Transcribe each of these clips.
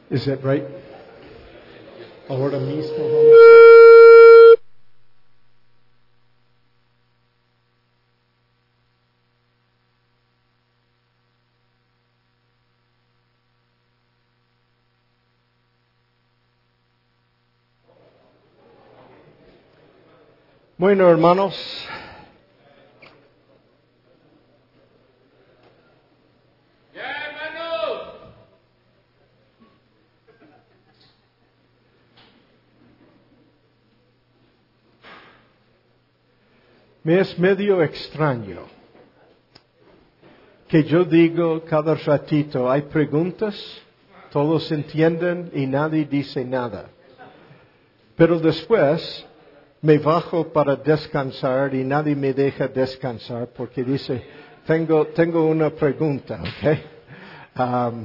Is that right? Ahora mismo vamos a... Bueno, hermanos, me es medio extraño que yo digo cada ratito, hay preguntas, todos entienden y nadie dice nada. Pero después me bajo para descansar y nadie me deja descansar porque dice, tengo una pregunta, ¿ok?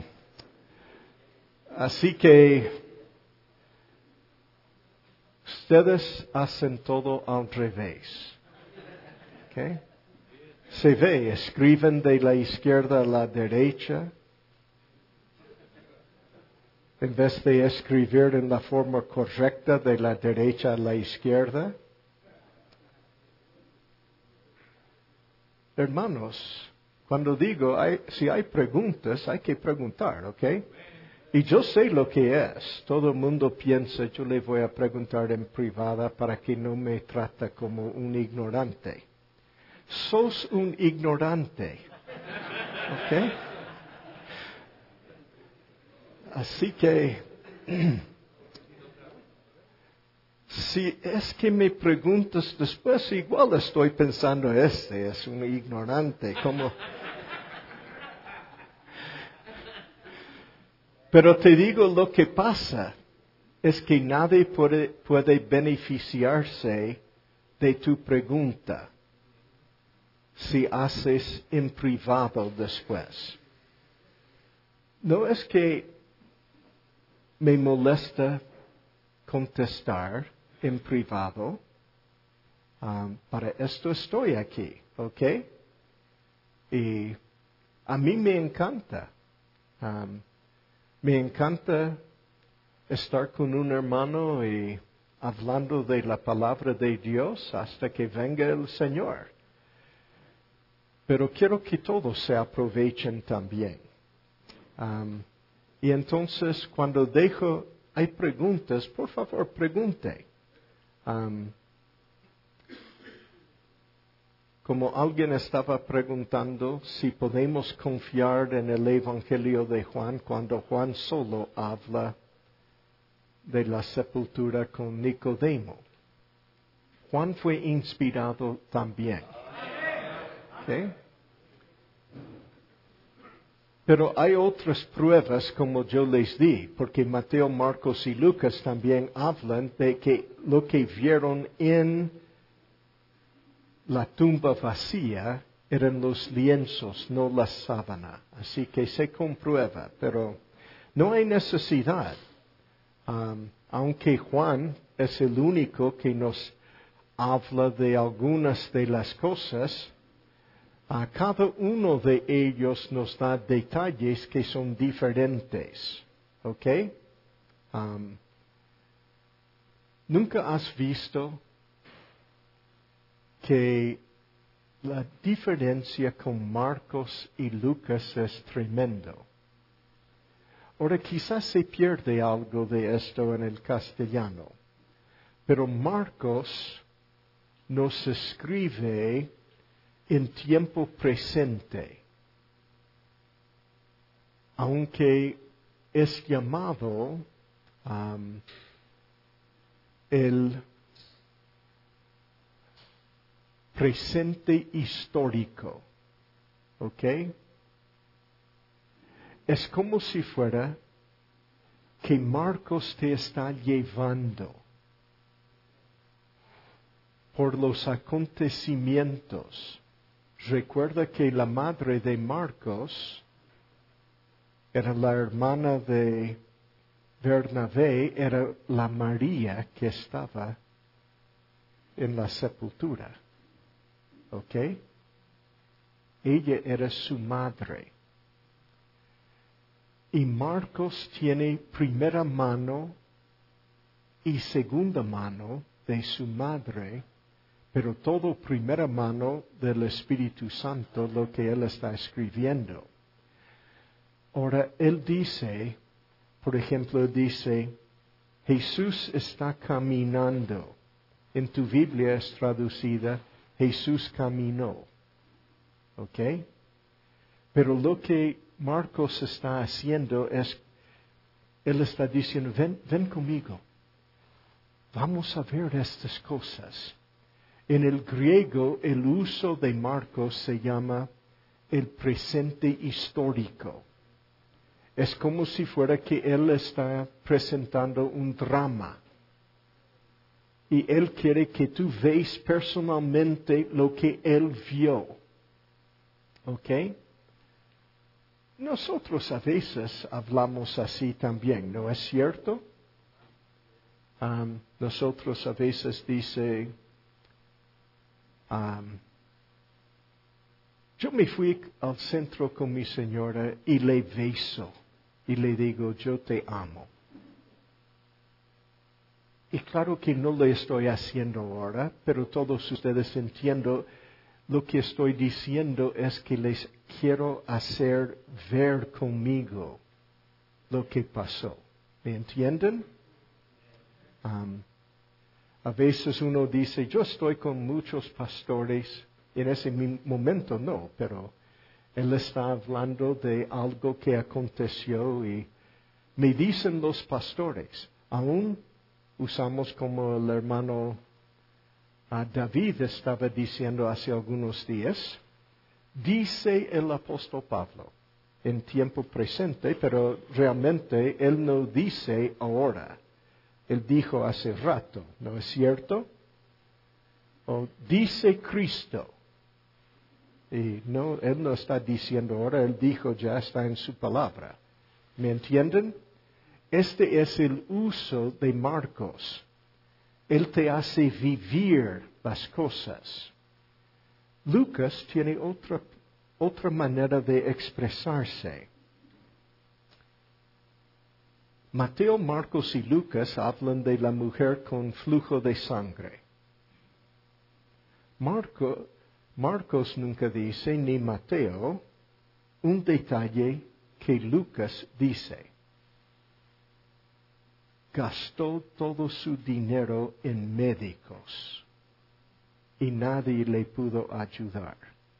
Así que ustedes hacen todo al revés, ¿ok? Se ve, escriben de la izquierda a la derecha, en vez de escribir en la forma correcta de la derecha a la izquierda. Hermanos, cuando digo, si hay preguntas, hay que preguntar, ¿ok? Y yo sé lo que es. Todo el mundo piensa, yo le voy a preguntar en privada para que no me trate como un ignorante. Sos un ignorante, ¿ok? Así que, si es que me preguntas después, igual estoy pensando, este es un ignorante, como... Pero te digo lo que pasa, es que nadie puede beneficiarse de tu pregunta si haces en privado después. No es que me molesta contestar en privado, para esto estoy aquí, ¿ok? Y a mí me encanta. Me encanta estar con un hermano y hablando de la palabra de Dios hasta que venga el Señor. Pero quiero que todos se aprovechen también. Y entonces cuando hay preguntas, por favor pregunte. Como alguien estaba preguntando si podemos confiar en el Evangelio de Juan cuando Juan solo habla de la sepultura con Nicodemo. Juan fue inspirado también. ¿Okay? Pero hay otras pruebas como yo les di, porque Mateo, Marcos y Lucas también hablan de que lo que vieron en la tumba vacía eran los lienzos, no la sábana. Así que se comprueba, pero no hay necesidad. Aunque Juan es el único que nos habla de algunas de las cosas, cada uno de ellos nos da detalles que son diferentes. ¿Ok? ¿Nunca has visto que la diferencia con Marcos y Lucas es tremendo? Ahora quizás se pierde algo de esto en el castellano, pero Marcos nos escribe en tiempo presente, aunque es llamado el presente histórico, ¿ok? Es como si fuera que Marcos te está llevando por los acontecimientos. Recuerda que la madre de Marcos era la hermana de Bernabé, era la María que estaba en la sepultura. ¿Ok? Ella era su madre. Y Marcos tiene primera mano y segunda mano de su madre, pero todo primera mano del Espíritu Santo, lo que él está escribiendo. Ahora, él dice, por ejemplo, dice, Jesús está caminando. En tu Biblia es traducida, Jesús caminó. ¿Ok? Pero lo que Marcos está haciendo es, él está diciendo, ven conmigo. Vamos a ver estas cosas. En el griego, el uso de Marcos se llama el presente histórico. Es como si fuera que él está presentando un drama. Y él quiere que tú veas personalmente lo que él vio. ¿Ok? Nosotros a veces hablamos así también, ¿no es cierto? Nosotros a veces dice, yo me fui al centro con mi señora y le beso y le digo, yo te amo. Y claro que no lo estoy haciendo ahora, pero todos ustedes entienden lo que estoy diciendo es que les quiero hacer ver conmigo lo que pasó. ¿Me entienden? A veces uno dice, yo estoy con muchos pastores, en ese momento no, pero él está hablando de algo que aconteció y me dicen los pastores, aún usamos como el hermano David estaba diciendo hace algunos días, dice el apóstol Pablo en tiempo presente, pero realmente él no dice ahora. Él dijo hace rato, ¿no es cierto? O dice Cristo. Y no, él no está diciendo ahora, él dijo ya está en su palabra. ¿Me entienden? Este es el uso de Marcos. Él te hace vivir las cosas. Lucas tiene otra manera de expresarse. Mateo, Marcos y Lucas hablan de la mujer con flujo de sangre. Marcos nunca dice, ni Mateo, un detalle que Lucas dice. Gastó todo su dinero en médicos y nadie le pudo ayudar.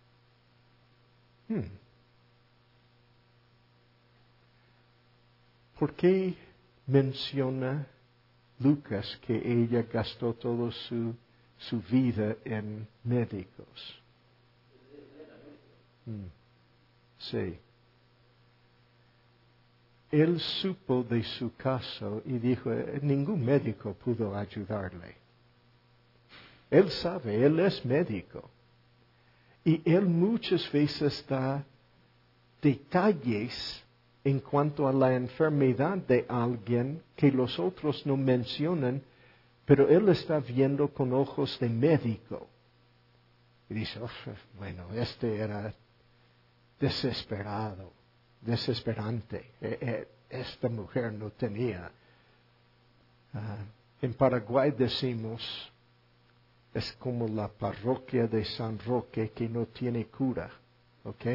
¿Por qué menciona Lucas que ella gastó toda su vida en médicos? Sí. Él supo de su caso y dijo, ningún médico pudo ayudarle. Él sabe, él es médico. Y él muchas veces da detalles en cuanto a la enfermedad de alguien que los otros no mencionan, pero él está viendo con ojos de médico. Y dice, bueno, este era desesperante. Esta mujer no tenía. En Paraguay decimos, es como la parroquia de San Roque que no tiene cura. ¿Ok?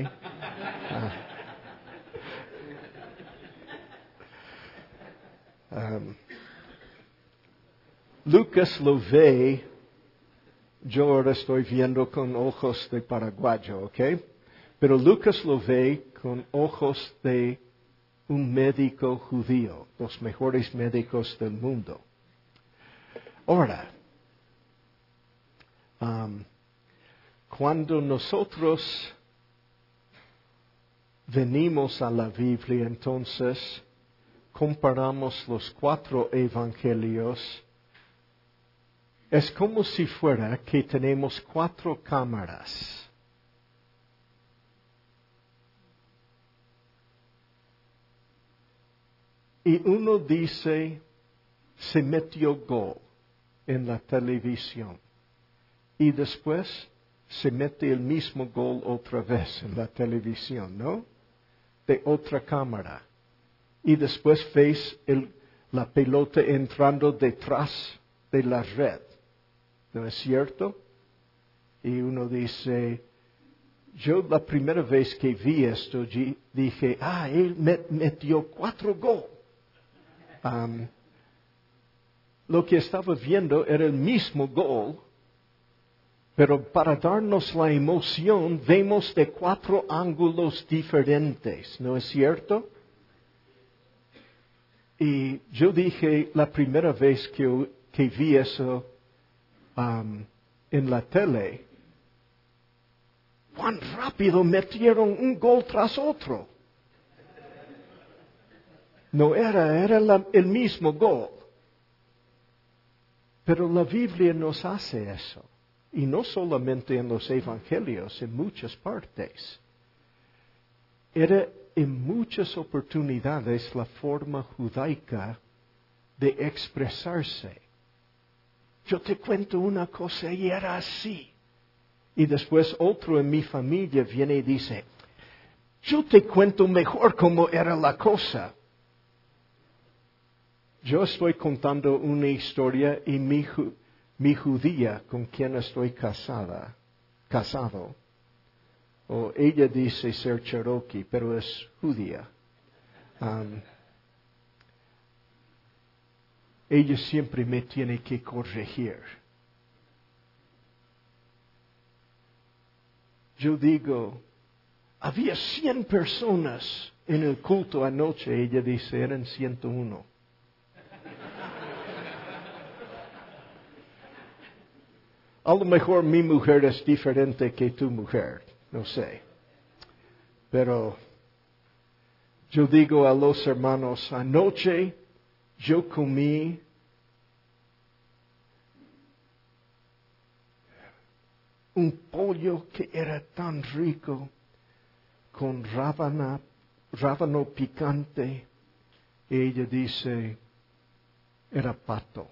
Lucas lo ve, yo ahora estoy viendo con ojos de paraguayo, ¿ok? Pero Lucas lo ve con ojos de un médico judío, los mejores médicos del mundo. Ahora, cuando nosotros venimos a la Biblia, entonces comparamos los 4 evangelios. Es como si fuera que tenemos 4 cámaras. Y uno dice, se metió gol en la televisión. Y después se mete el mismo gol otra vez en la televisión, ¿no? De otra cámara. y después ves la pelota entrando detrás de la red. ¿No es cierto? Y uno dice, yo la primera vez que vi esto dije, él metió 4 goles. Lo que estaba viendo era el mismo gol, pero para darnos la emoción vemos de 4 ángulos diferentes, ¿no es cierto? Y yo dije la primera vez que vi eso en la tele, cuán rápido metieron un gol tras otro. No era el mismo gol. Pero la Biblia nos hace eso. Y no solamente en los evangelios, en muchas partes. Era en muchas oportunidades la forma judaica de expresarse. Yo te cuento una cosa y era así. Y después otro en mi familia viene y dice, yo te cuento mejor cómo era la cosa. Yo estoy contando una historia y mi judía con quien estoy casado, o ella dice ser Cherokee, pero es judía. Ella siempre me tiene que corregir. Yo digo, había 100 personas en el culto anoche. Ella dice, eran 101. A lo mejor mi mujer es diferente que tu mujer, no sé. Pero yo digo a los hermanos, anoche yo comí un pollo que era tan rico, con rábano picante. Y ella dice, era pato.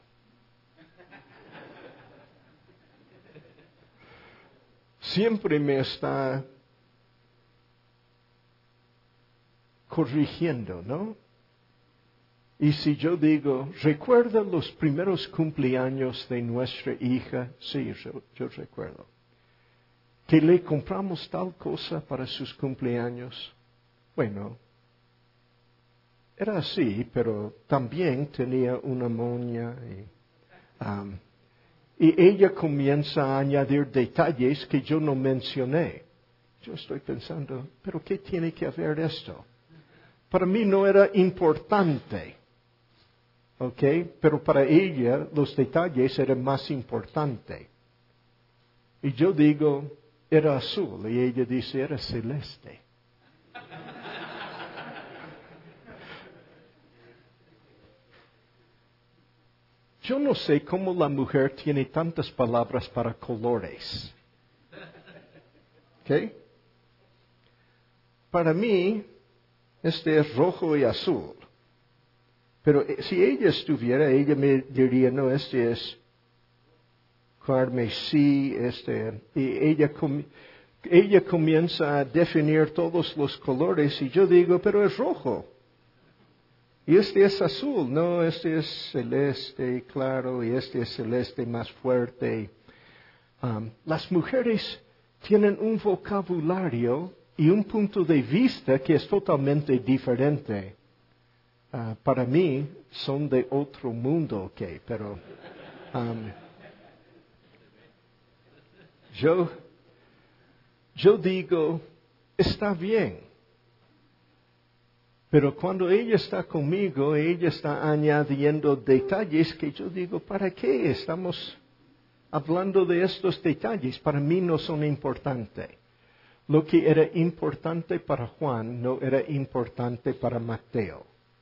Siempre me está corrigiendo, ¿no? Y si yo digo, ¿recuerda los primeros cumpleaños de nuestra hija? Sí, yo recuerdo. Que le compramos tal cosa para sus cumpleaños. Bueno, era así, pero también tenía una moña y ella comienza a añadir detalles que yo no mencioné. Yo estoy pensando, ¿pero qué tiene que ver esto? Para mí no era importante, ¿ok? Pero para ella los detalles eran más importantes. Y yo digo, era azul, y ella dice, era celeste. Yo no sé cómo la mujer tiene tantas palabras para colores. ¿Ok? Para mí, este es rojo y azul. Pero si ella estuviera, ella me diría, no, este es carmesí, y ella comienza a definir todos los colores, y yo digo, pero es rojo. Y este es azul, no, este es celeste, claro, y este es celeste más fuerte. Las mujeres tienen un vocabulario y un punto de vista que es totalmente diferente. Para mí son de otro mundo, ok, pero yo digo, está bien. Pero cuando ella está conmigo, ella está añadiendo detalles que yo digo, ¿para qué estamos hablando de estos detalles? Para mí no son importantes. Lo que era importante para Juan no era importante para Mateo.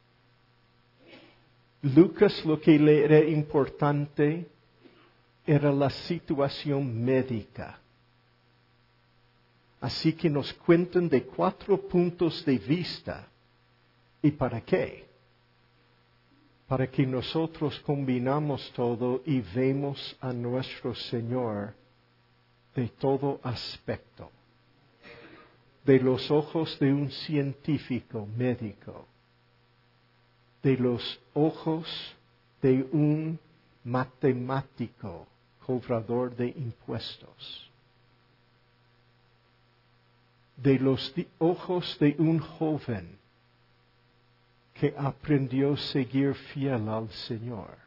Lucas lo que le era importante era la situación médica. Así que nos cuentan de 4 puntos de vista. ¿Y para qué? Para que nosotros combinamos todo y vemos a nuestro Señor de todo aspecto. De los ojos de un científico médico. de los ojos de un matemático, cobrador de impuestos. De los ojos de un joven que aprendió a seguir fiel al Señor.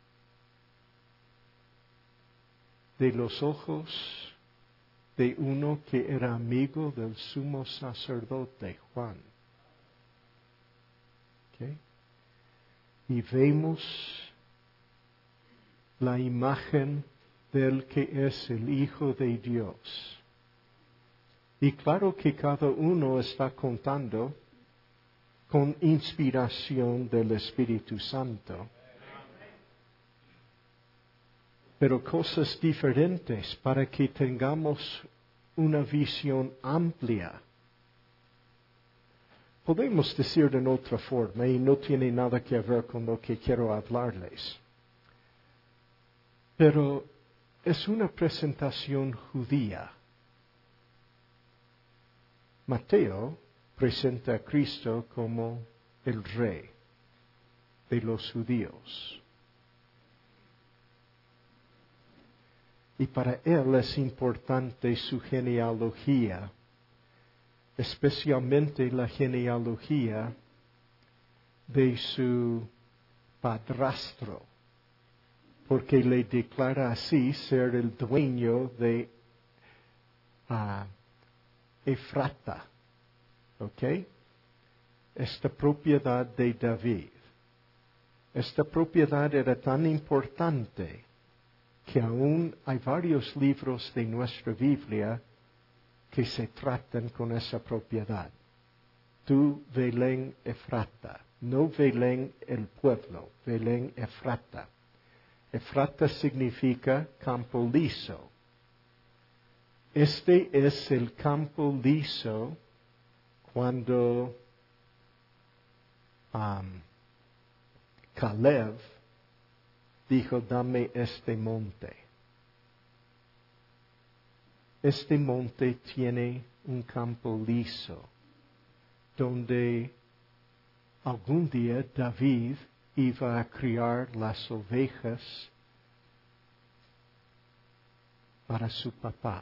De los ojos de uno que era amigo del sumo sacerdote Juan. ¿Okay? Y vemos la imagen del que es el Hijo de Dios. Y claro que cada uno está contando con inspiración del Espíritu Santo. Pero cosas diferentes para que tengamos una visión amplia. Podemos decir de otra forma, y no tiene nada que ver con lo que quiero hablarles. Pero es una presentación judía. Mateo presenta a Cristo como el Rey de los judíos. Y para él es importante su genealogía, especialmente la genealogía de su padrastro, porque le declara así ser el dueño de Efrata, ¿ok? Esta propiedad de David. Esta propiedad era tan importante que aún hay varios libros de nuestra Biblia que se tratan con esa propiedad. Tú, Belén Efrata, no Belén el pueblo, Belén Efrata. Efrata significa campo liso. Este es el campo liso cuando Caleb dijo, dame este monte. Este monte tiene un campo liso, donde algún día David iba a criar las ovejas para su papá.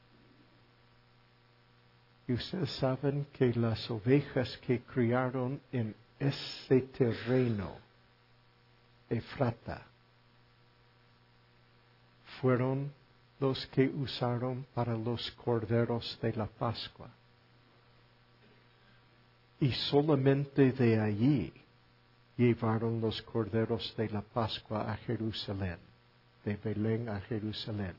Y ustedes saben que las ovejas que criaron en ese terreno, Efrata, fueron los que usaron para los corderos de la Pascua. Y solamente de allí llevaron los corderos de la Pascua a Jerusalén, de Belén a Jerusalén.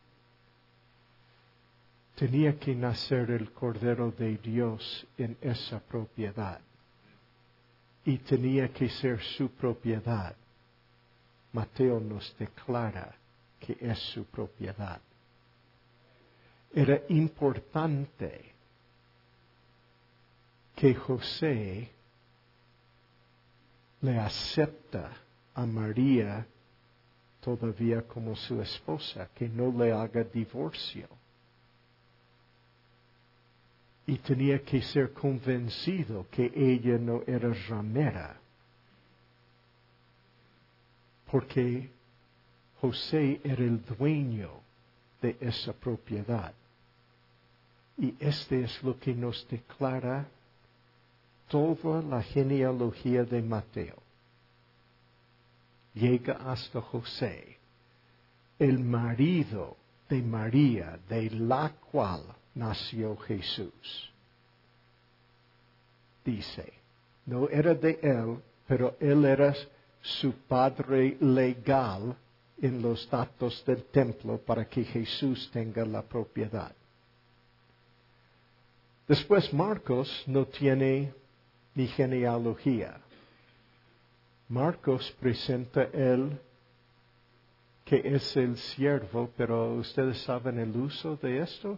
Tenía que nacer el Cordero de Dios en esa propiedad. Y tenía que ser su propiedad. Mateo nos declara que es su propiedad. Era importante que José le acepta a María todavía como su esposa, que no le haga divorcio. Y tenía que ser convencido que ella no era ramera, porque José era el dueño de esa propiedad. Y este es lo que nos declara toda la genealogía de Mateo. Llega hasta José, el marido de María, de la cual nació Jesús. Dice, no era de él, pero él era su padre legal en los datos del templo para que Jesús tenga la propiedad. Después Marcos no tiene ni genealogía. Marcos presenta él que es el siervo, pero ¿ustedes saben el uso de esto?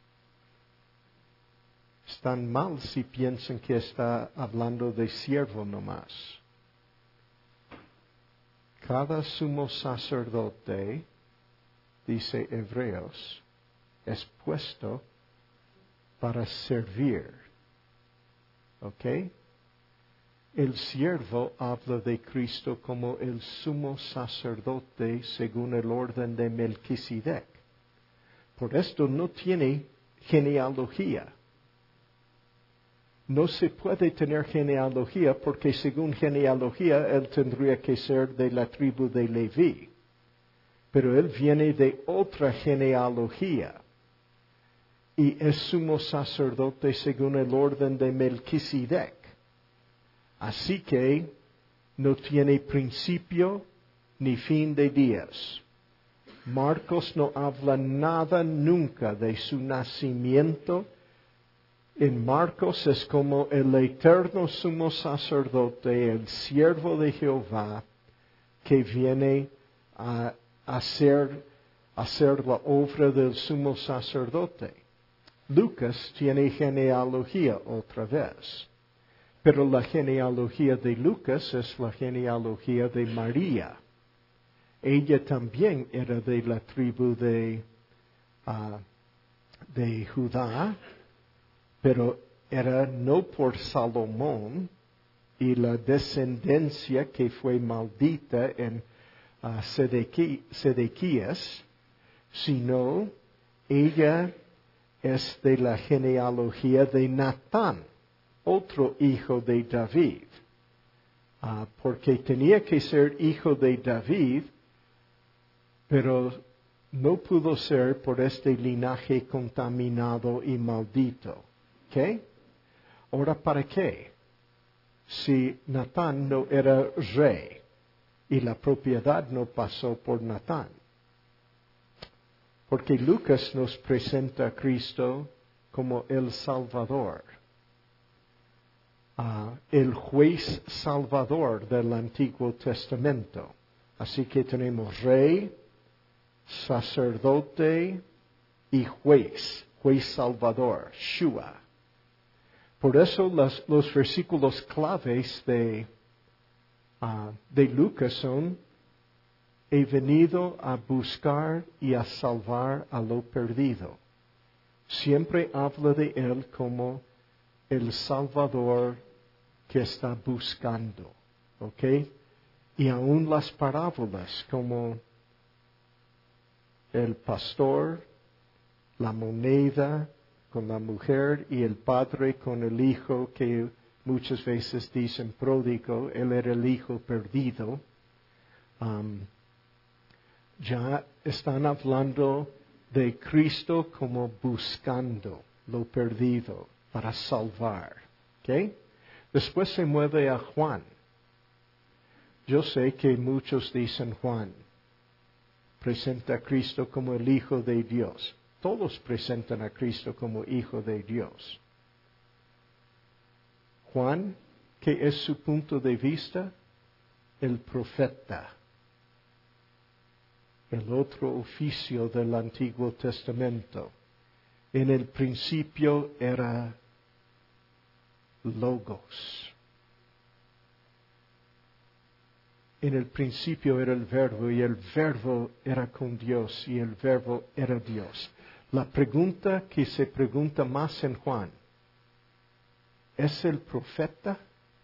Están mal si piensan que está hablando de siervo nomás. Cada sumo sacerdote, dice Hebreos, es puesto para servir. ¿Ok? el siervo habla de Cristo como el sumo sacerdote según el orden de Melquisedec. Por esto no tiene genealogía. No se puede tener genealogía porque según genealogía él tendría que ser de la tribu de Leví. Pero él viene de otra genealogía y es sumo sacerdote según el orden de Melquisedec. Así que no tiene principio ni fin de días. Marcos no habla nada nunca de su nacimiento. En Marcos es como el eterno sumo sacerdote, el siervo de Jehová, que viene a hacer la obra del sumo sacerdote. Lucas tiene genealogía otra vez, pero la genealogía de Lucas es la genealogía de María. Ella también era de la tribu de Judá, pero era no por Salomón y la descendencia que fue maldita en Sedequías, sino ella es de la genealogía de Natán, otro hijo de David, porque tenía que ser hijo de David, pero no pudo ser por este linaje contaminado y maldito. ¿Ok? Ahora, ¿para qué? Si Natán no era rey y la propiedad no pasó por Natán. Porque Lucas nos presenta a Cristo como el Salvador, el juez salvador del Antiguo Testamento. Así que tenemos rey, sacerdote y juez salvador, Shua. Por eso los versículos claves de Lucas son: he venido a buscar y a salvar a lo perdido. Siempre habla de él como el Salvador que está buscando. ¿Ok? Y aún las parábolas como el pastor, la moneda con la mujer y el padre con el hijo, que muchas veces dicen pródigo, él era el hijo perdido. Ya están hablando de Cristo como buscando lo perdido para salvar. ¿Okay? Después se mueve a Juan. Yo sé que muchos dicen Juan presenta a Cristo como el Hijo de Dios. Todos presentan a Cristo como Hijo de Dios. Juan, ¿qué es su punto de vista? El profeta. El otro oficio del Antiguo Testamento. En el principio era Logos. En el principio era el Verbo y el Verbo era con Dios y el Verbo era Dios. La pregunta que se pregunta más en Juan, ¿es el profeta?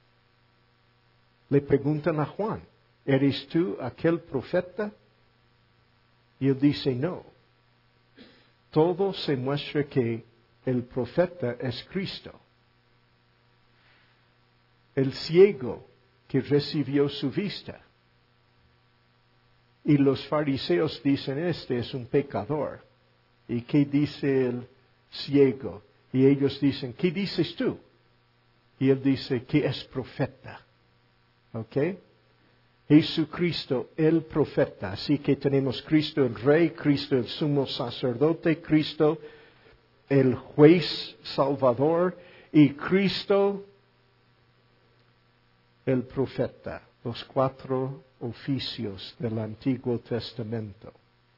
Le preguntan a Juan, ¿eres tú aquel profeta? Y él dice no. Todo se muestra que el profeta es Cristo. El ciego que recibió su vista. Y los fariseos dicen, este es un pecador. ¿Y qué dice el ciego? Y ellos dicen, ¿qué dices tú? Y él dice, que es profeta. ¿Ok? Jesucristo, el profeta. Así que tenemos Cristo el Rey, Cristo el sumo sacerdote, Cristo el juez salvador y Cristo el profeta. Los 4 oficios del Antiguo Testamento.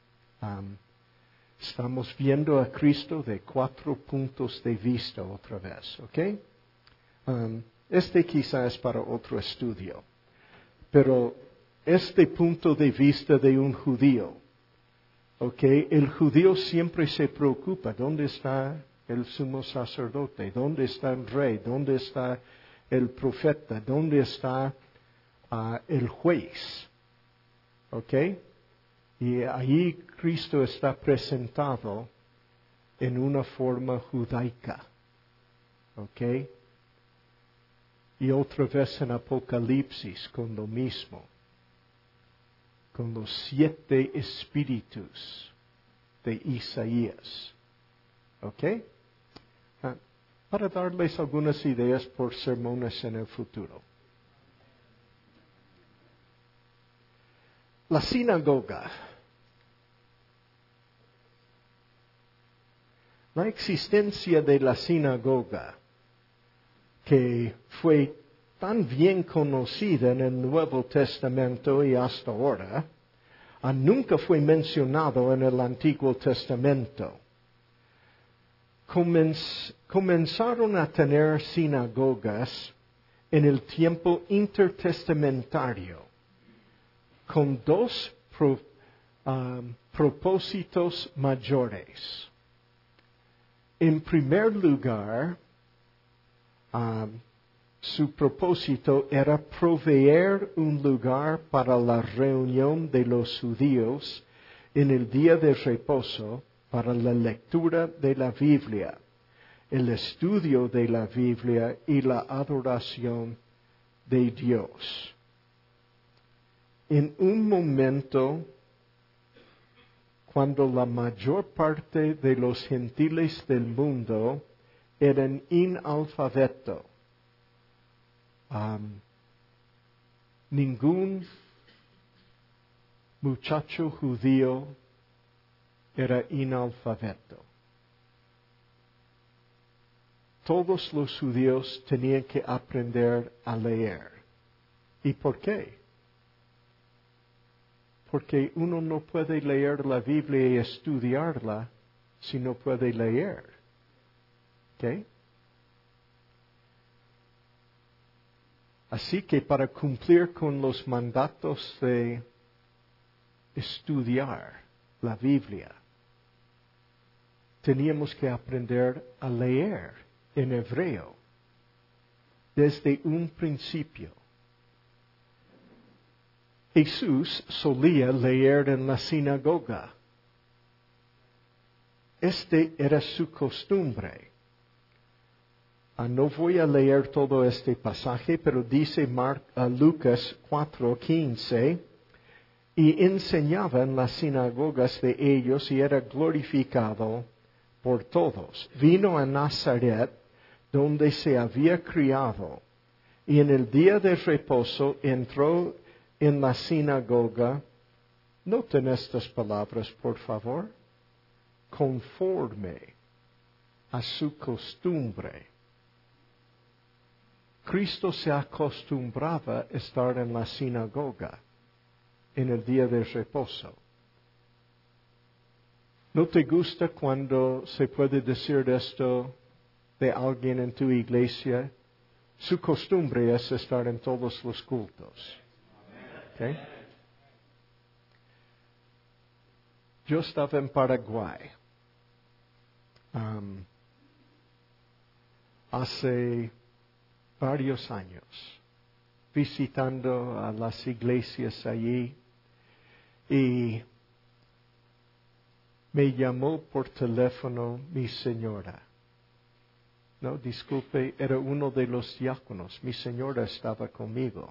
Estamos viendo a Cristo de 4 puntos de vista otra vez, ¿ok? Este quizás es para otro estudio, pero este punto de vista de un judío, ¿ok? El judío siempre se preocupa, ¿dónde está el sumo sacerdote? ¿Dónde está el rey? ¿Dónde está el profeta? ¿Dónde está el juez? ¿Ok? Y ahí Cristo está presentado en una forma judaica. ¿Ok? Y otra vez en Apocalipsis con lo mismo. Con los 7 espíritus de Isaías. ¿Ok? Para darles algunas ideas por sermones en el futuro. La sinagoga. La existencia de la sinagoga, que fue tan bien conocida en el Nuevo Testamento y hasta ahora, nunca fue mencionado en el Antiguo Testamento. Comenzaron a tener sinagogas en el tiempo intertestamentario, con 2 propósitos mayores. En primer lugar, su propósito era proveer un lugar para la reunión de los judíos en el día de reposo para la lectura de la Biblia, el estudio de la Biblia y la adoración de Dios. En un momento cuando la mayor parte de los gentiles del mundo eran inalfabetos, ningún muchacho judío era inalfabeto. Todos los judíos tenían que aprender a leer. ¿Y por qué? Porque uno no puede leer la Biblia y estudiarla si no puede leer. ¿Ok? Así que para cumplir con los mandatos de estudiar la Biblia, teníamos que aprender a leer en hebreo desde un principio. Jesús solía leer en la sinagoga. Era su costumbre. No voy a leer todo este pasaje, pero dice Lucas 4:15, y enseñaba en las sinagogas de ellos y era glorificado por todos. Vino a Nazaret, donde se había criado, y en el día de reposo entró en la sinagoga. Noten estas palabras, por favor. Conforme a su costumbre. Cristo se acostumbraba a estar en la sinagoga en el día de reposo. ¿No te gusta cuando se puede decir esto de alguien en tu iglesia? Su costumbre es estar en todos los cultos. ¿Okay? Yo estaba en Paraguay hace varios años, visitando a las iglesias allí, y me llamó por teléfono mi señora. No, disculpe, era uno de los diáconos. Mi señora estaba conmigo.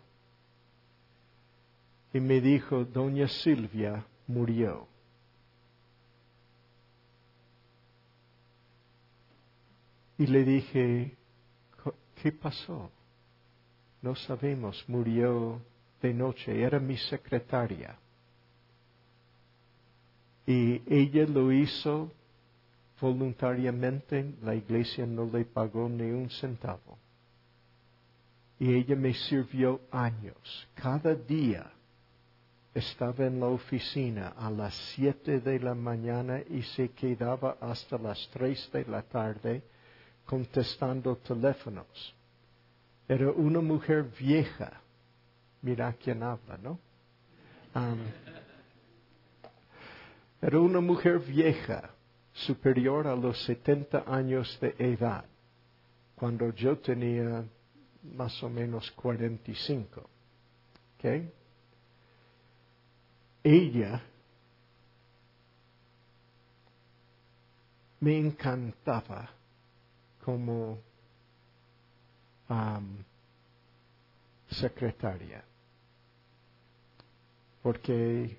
Y me dijo, doña Silvia murió. Y le dije, ¿qué pasó? No sabemos, murió de noche. Era mi secretaria. Y ella lo hizo voluntariamente, la iglesia no le pagó ni un centavo. Y ella me sirvió años. Cada día estaba en la oficina a las 7 de la mañana y se quedaba hasta las 3 de la tarde contestando teléfonos. Era una mujer vieja. Mira quién habla, ¿no? Era una mujer vieja, superior a los 70 años de edad, cuando yo tenía más o menos 45. ¿Ok? Ella me encantaba como secretaria, porque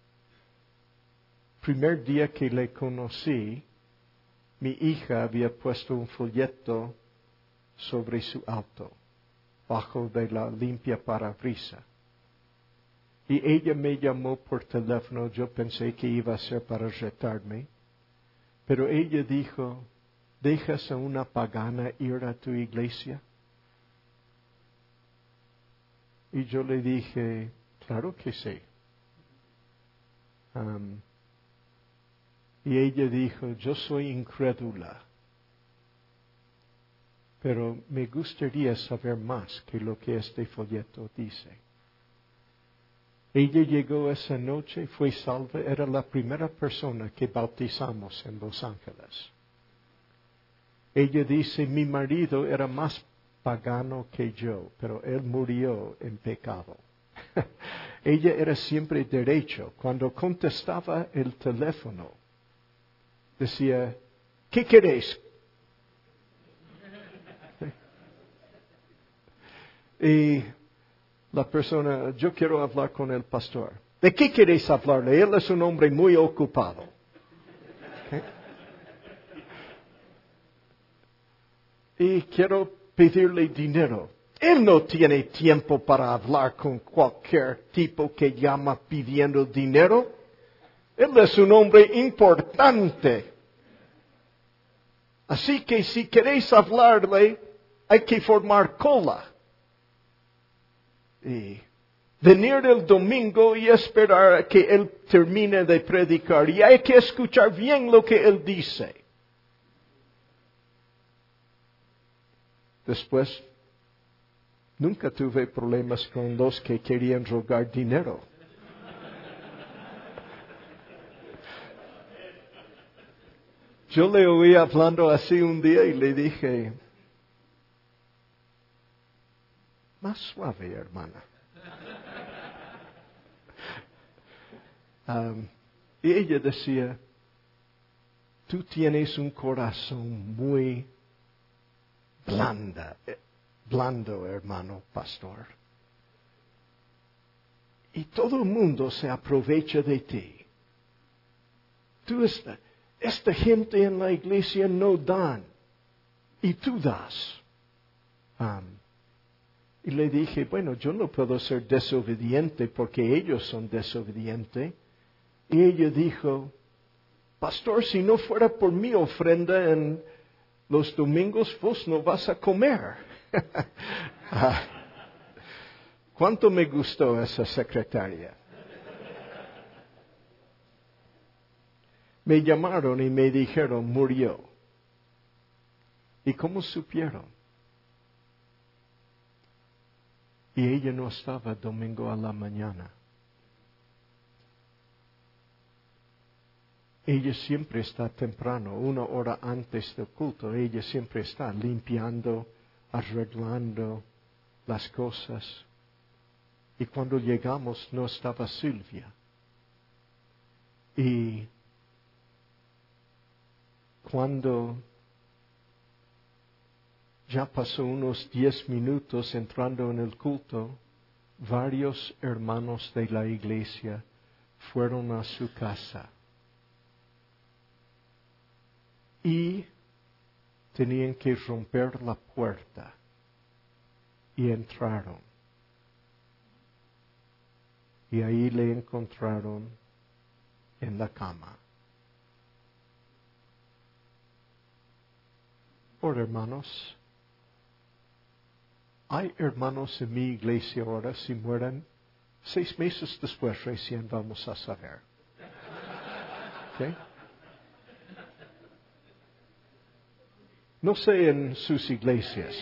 primer día que le conocí, mi hija había puesto un folleto sobre su auto, bajo de la limpia parabrisas. Y ella me llamó por teléfono, yo pensé que iba a ser para retarme, pero ella dijo, ¿dejas a una pagana ir a tu iglesia? Y yo le dije, claro que sí. Y ella dijo, yo soy incrédula, pero me gustaría saber más que lo que este folleto dice. Ella llegó esa noche, fue salva, era la primera persona que bautizamos en Los Ángeles. Ella dice, mi marido era más pagano que yo, pero él murió en pecado. Ella era siempre derecho. Cuando contestaba el teléfono, decía, ¿qué queréis? Y la persona, yo quiero hablar con el pastor. ¿De qué queréis hablarle? Él es un hombre muy ocupado. ¿Okay? Y quiero pedirle dinero. Él no tiene tiempo para hablar con cualquier tipo que llama pidiendo dinero. Él es un hombre importante. Así que si queréis hablarle, hay que formar cola. Y venir el domingo y esperar a que él termine de predicar. Y hay que escuchar bien lo que él dice. Después, nunca tuve problemas con los que querían rogar dinero. Yo le oí hablando así un día y le dije, más suave, hermana. Y ella decía, tú tienes un corazón muy blando, hermano pastor. Y todo el mundo se aprovecha de ti. Esta gente en la iglesia no dan, y tú das. Y le dije, bueno, yo no puedo ser desobediente porque ellos son desobedientes. Y ella dijo, pastor, si no fuera por mi ofrenda en los domingos, vos no vas a comer. ¿Cuánto me gustó esa secretaria? Me llamaron y me dijeron, murió. ¿Y cómo supieron? Y ella no estaba domingo a la mañana. Ella siempre está temprano, 1 hora antes del culto. Ella siempre está limpiando, arreglando las cosas. Y cuando llegamos no estaba Silvia. Y cuando ya pasó unos 10 minutos entrando en el culto, varios hermanos de la iglesia fueron a su casa. Y tenían que romper la puerta. Y entraron. Y ahí le encontraron en la cama. Ahora, hermanos, hay hermanos en mi iglesia ahora, si mueren, 6 meses después recién vamos a saber. ¿Okay? No sé en sus iglesias.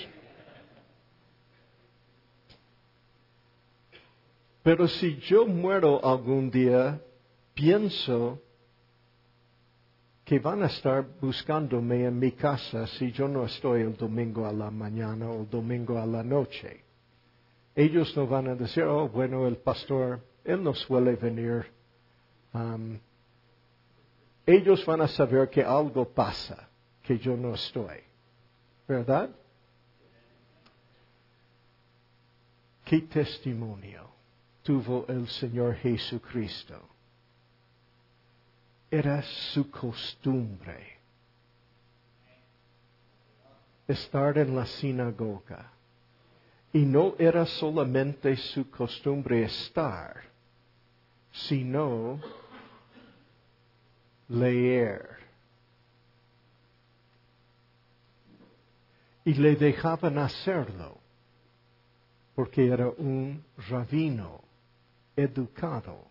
Pero si yo muero algún día, pienso que van a estar buscándome en mi casa si yo no estoy el domingo a la mañana o el domingo a la noche. Ellos no van a decir, oh, bueno, el pastor, él no suele venir. Ellos van a saber que algo pasa, que yo no estoy. ¿Verdad? ¿Qué testimonio tuvo el Señor Jesucristo? Era su costumbre estar en la sinagoga. Y no era solamente su costumbre estar, sino leer. Y le dejaban hacerlo, porque era un rabino educado.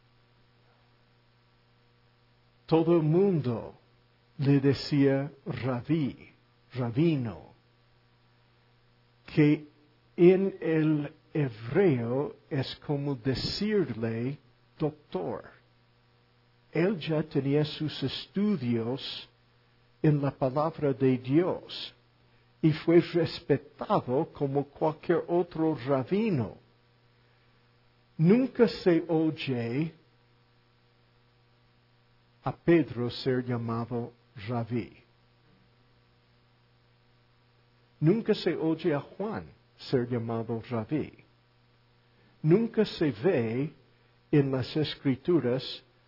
Todo el mundo le decía rabino, que en el hebreo es como decirle doctor. Él ya tenía sus estudios en la palabra de Dios y fue respetado como cualquier otro rabino. Nunca se oye a Pedro ser llamado rabí. Nunca se oye a Juan ser llamado rabí. Nunca se ve en las Escrituras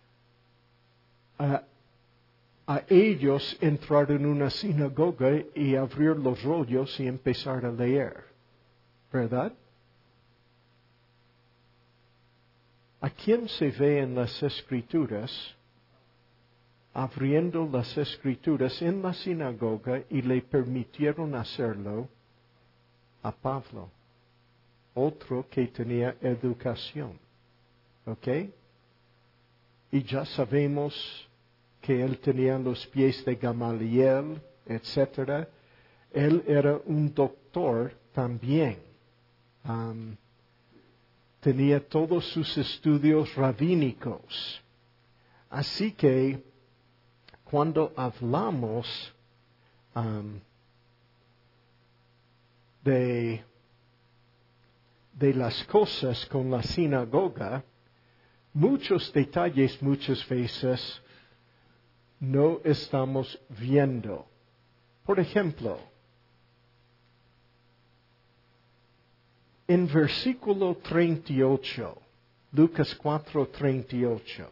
a ellos entrar en una sinagoga y abrir los rollos y empezar a leer. ¿Verdad? ¿A quién se ve en las Escrituras abriendo las Escrituras en la sinagoga y le permitieron hacerlo? A Pablo, otro que tenía educación. ¿Ok? Y ya sabemos que él tenía los pies de Gamaliel, etc. Él era un doctor también. Tenía todos sus estudios rabínicos. Así que cuando hablamos de las cosas con la sinagoga, muchos detalles muchas veces no estamos viendo. Por ejemplo, en versículo 38, Lucas 4:38,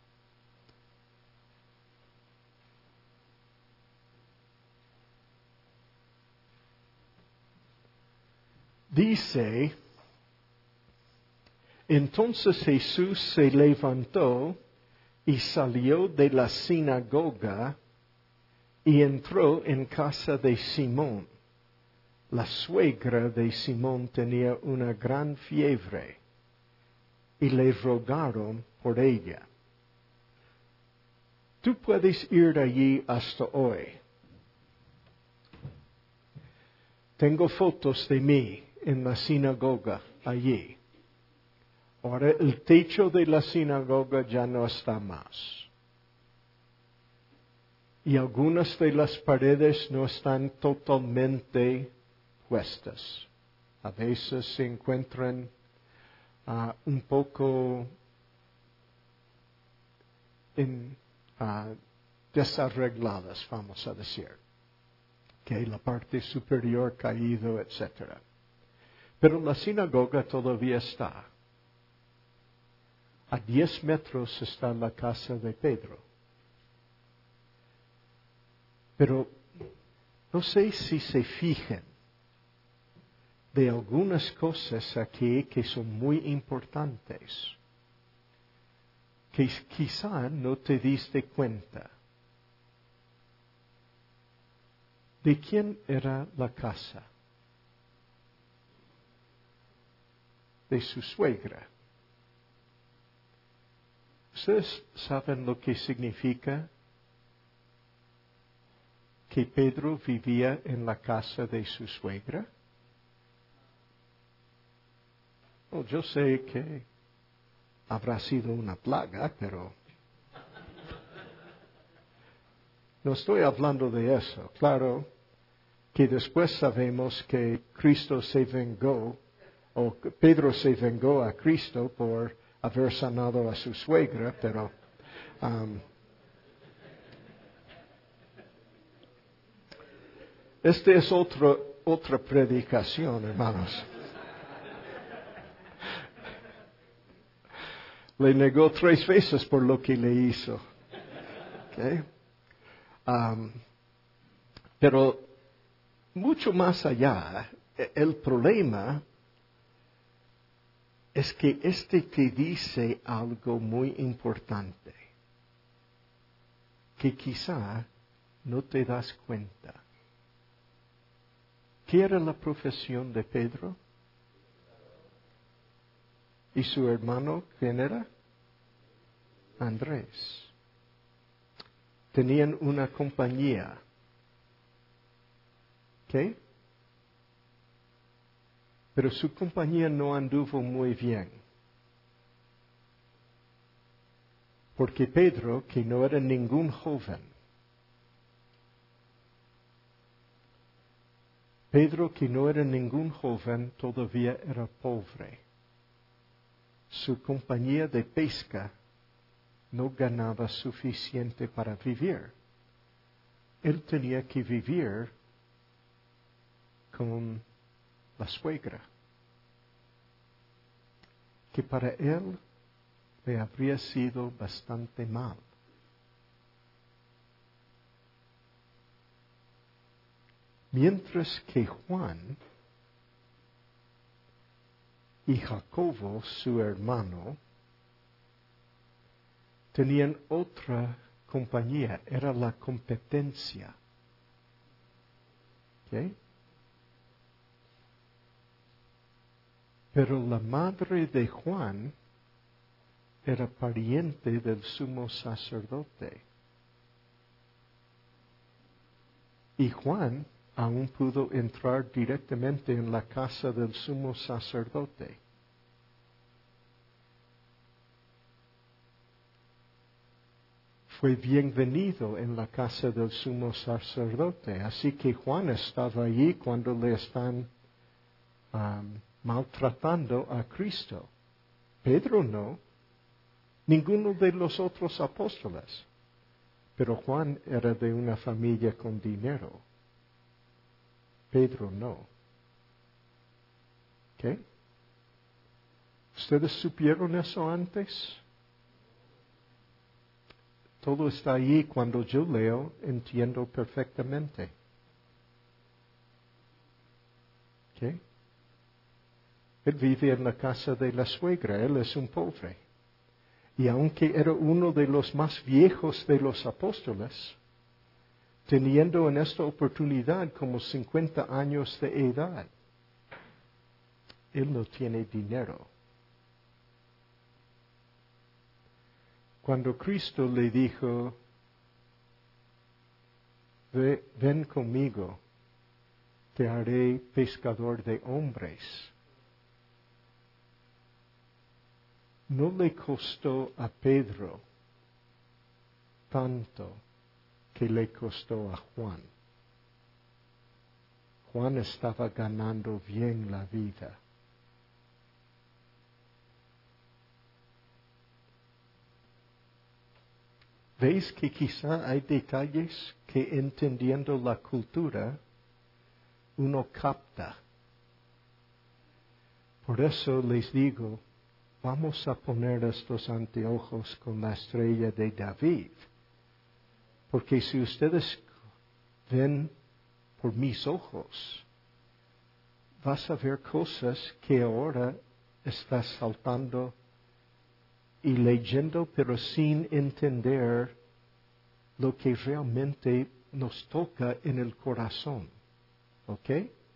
dice, entonces Jesús se levantó y salió de la sinagoga y entró en casa de Simón. La suegra de Simón tenía una gran fiebre y le rogaron por ella. Tú puedes ir allí hasta hoy. Tengo fotos de mí en la sinagoga allí. Ahora el techo de la sinagoga ya no está más. Y algunas de las paredes no están totalmente puestas. A veces se encuentran un poco desarregladas, vamos a decir. Que la parte superior caído, etc. Pero la sinagoga todavía está. A 10 metros está la casa de Pedro. Pero no sé si se fijan de algunas cosas aquí que son muy importantes, que quizá no te diste cuenta. ¿De quién era la casa? De su suegra. ¿Ustedes saben lo que significa que Pedro vivía en la casa de su suegra? Oh, yo sé que habrá sido una plaga, pero No estoy hablando de eso. Claro que después sabemos que Cristo se vengó, o que Pedro se vengó a Cristo por haber sanado a su suegra, pero esta es otra predicación, hermanos. Le negó 3 veces por lo que le hizo. ¿Okay? Pero mucho más allá, el problema es que te dice algo muy importante, que quizá no te das cuenta. ¿Qué era la profesión de Pedro? ¿Y su hermano quién era? Andrés. Tenían una compañía. ¿Ok? Pero su compañía no anduvo muy bien. Porque Pedro, que no era ningún joven, todavía era pobre. Su compañía de pesca no ganaba suficiente para vivir. Él tenía que vivir con la suegra, que para él le habría sido bastante mal. Mientras que Juan y Jacobo, su hermano, tenían otra compañía, era la competencia. ¿Okay? Pero la madre de Juan era pariente del sumo sacerdote. Y Juan aún pudo entrar directamente en la casa del sumo sacerdote. Fue bienvenido en la casa del sumo sacerdote. Así que Juan estaba allí cuando le están maltratando a Cristo. Pedro no. Ninguno de los otros apóstoles. Pero Juan era de una familia con dinero. Pedro no. ¿Qué? ¿Ustedes supieron eso antes? Todo está ahí. Cuando yo leo, entiendo perfectamente. ¿Qué? Él vive en la casa de la suegra. Él es un pobre. Y aunque era uno de los más viejos de los apóstoles, teniendo en esta oportunidad como 50 años de edad, él no tiene dinero. Cuando Cristo le dijo, ven conmigo, te haré pescador de hombres, no le costó a Pedro tanto que le costó a Juan. Juan estaba ganando bien la vida. ¿Veis que quizá hay detalles que entendiendo la cultura uno capta? Por eso les digo, vamos a poner estos anteojos con la estrella de David. Porque si ustedes ven por mis ojos, vas a ver cosas que ahora estás saltando y leyendo, pero sin entender lo que realmente nos toca en el corazón. ¿Ok?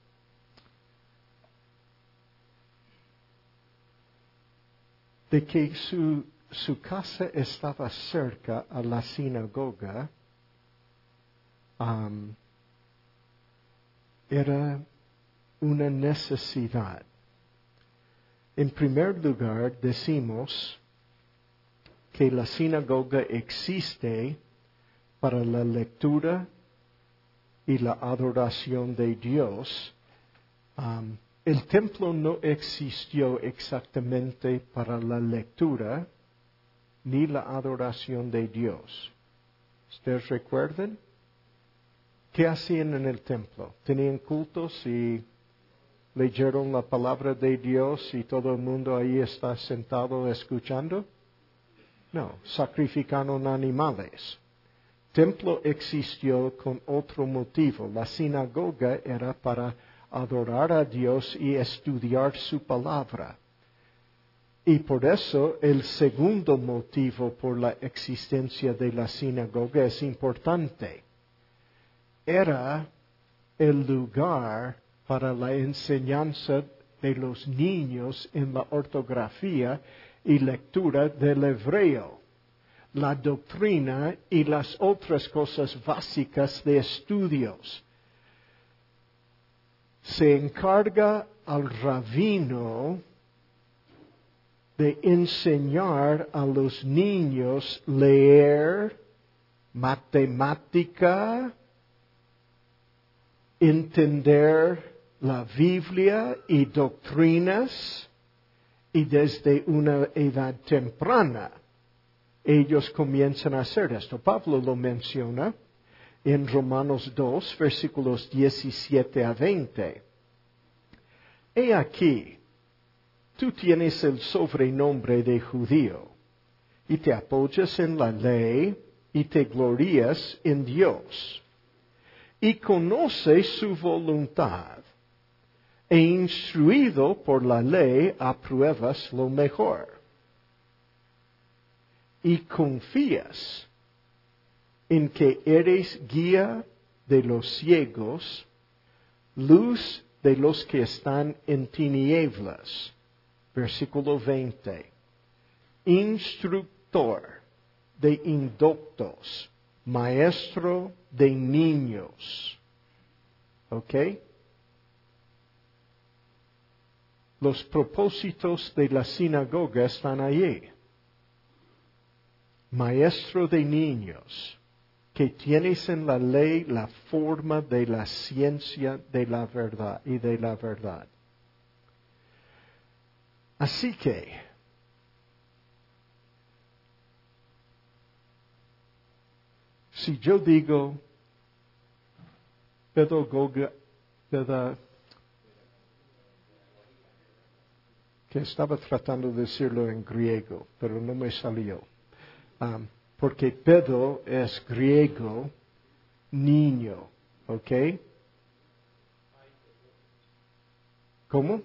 De que su casa estaba cerca a la sinagoga, era una necesidad. En primer lugar, decimos que la sinagoga existe para la lectura y la adoración de Dios. El templo no existió exactamente para la lectura ni la adoración de Dios. ¿Ustedes recuerdan? ¿Qué hacían en el templo? ¿Tenían cultos y leyeron la palabra de Dios y todo el mundo ahí está sentado escuchando? No, sacrificaron animales. Templo existió con otro motivo. La sinagoga era para adorar a Dios y estudiar su palabra. Y por eso el segundo motivo por la existencia de la sinagoga es importante. Era el lugar para la enseñanza de los niños en la ortografía y lectura del hebreo, la doctrina y las otras cosas básicas de estudios. Se encarga al rabino de enseñar a los niños leer, matemática, entender la Biblia y doctrinas, y desde una edad temprana ellos comienzan a hacer esto. Pablo lo menciona en Romanos 2, versículos 17 a 20. He aquí, tú tienes el sobrenombre de judío, y te apoyas en la ley, y te glorías en Dios, y conoces su voluntad, e instruido por la ley apruebas lo mejor, y confías en que eres guía de los ciegos, luz de los que están en tinieblas. Versículo 20. Instructor de indoctos, maestro de niños. ¿Ok? Los propósitos de la sinagoga están allí. Maestro de niños, que tienes en la ley la forma de la ciencia de la verdad y de la verdad. Así que, si yo digo pedagoga, que estaba tratando de decirlo en griego, pero no me salió. Porque pedo es griego, niño, ¿ok? ¿Cómo?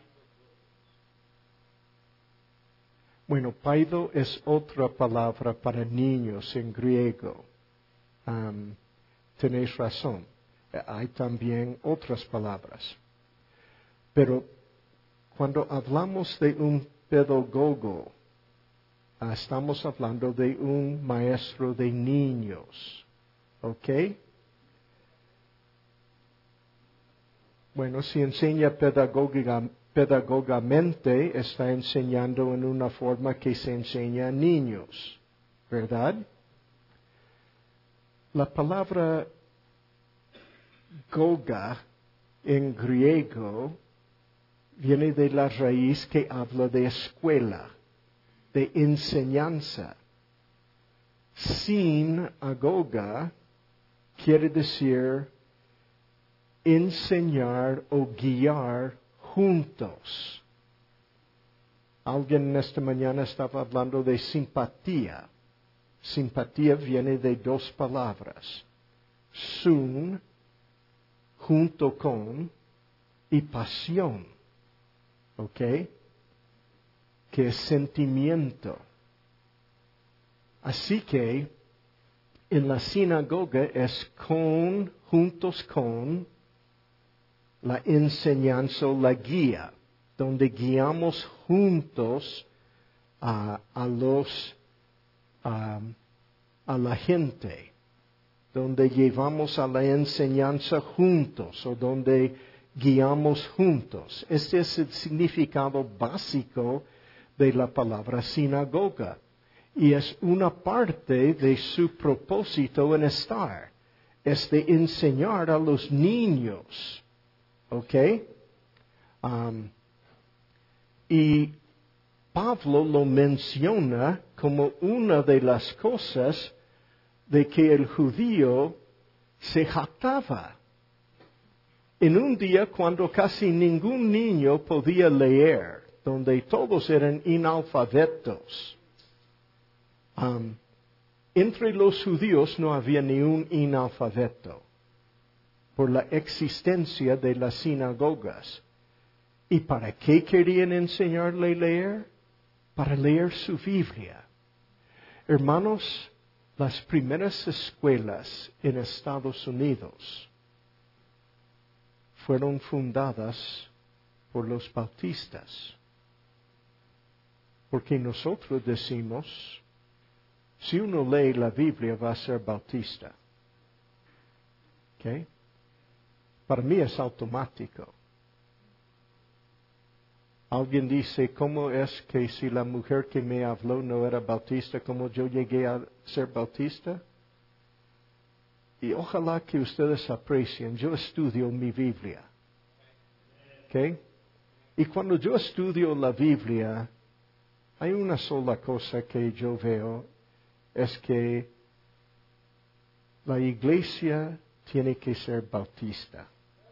Bueno, paido es otra palabra para niños en griego. Tenéis razón. Hay también otras palabras. Pero cuando hablamos de un pedagogo, estamos hablando de un maestro de niños. ¿Ok? Bueno, si enseña pedagogamente, está enseñando en una forma que se enseña a niños. ¿Verdad? La palabra goga en griego viene de la raíz que habla de escuela, de enseñanza. Sinagoga quiere decir enseñar o guiar juntos. Alguien en esta mañana estaba hablando de simpatía. Simpatía viene de dos palabras. Sun, junto con, y pasión. ¿Ok? Que es sentimiento. Así que en la sinagoga es juntos con la enseñanza o la guía, donde guiamos juntos a la gente, donde llevamos a la enseñanza juntos o donde guiamos juntos. Este es el significado básico de la palabra sinagoga. Y es una parte de su propósito en estar. Es de enseñar a los niños. ¿Ok? Y Pablo lo menciona como una de las cosas de que el judío se jactaba. En un día cuando casi ningún niño podía leer, donde todos eran inalfabetos, entre los judíos no había ni un inalfabeto por la existencia de las sinagogas. ¿Y para qué querían enseñarle a leer? Para leer su Biblia. Hermanos, las primeras escuelas en Estados Unidos fueron fundadas por los bautistas. Porque nosotros decimos, si uno lee la Biblia va a ser bautista. ¿Ok? Para mí es automático. Alguien dice, ¿cómo es que si la mujer que me habló no era bautista, cómo yo llegué a ser bautista? Y ojalá que ustedes aprecien, yo estudio mi Biblia. ¿Ok? Y cuando yo estudio la Biblia, hay una sola cosa que yo veo, es que la iglesia tiene que ser bautista.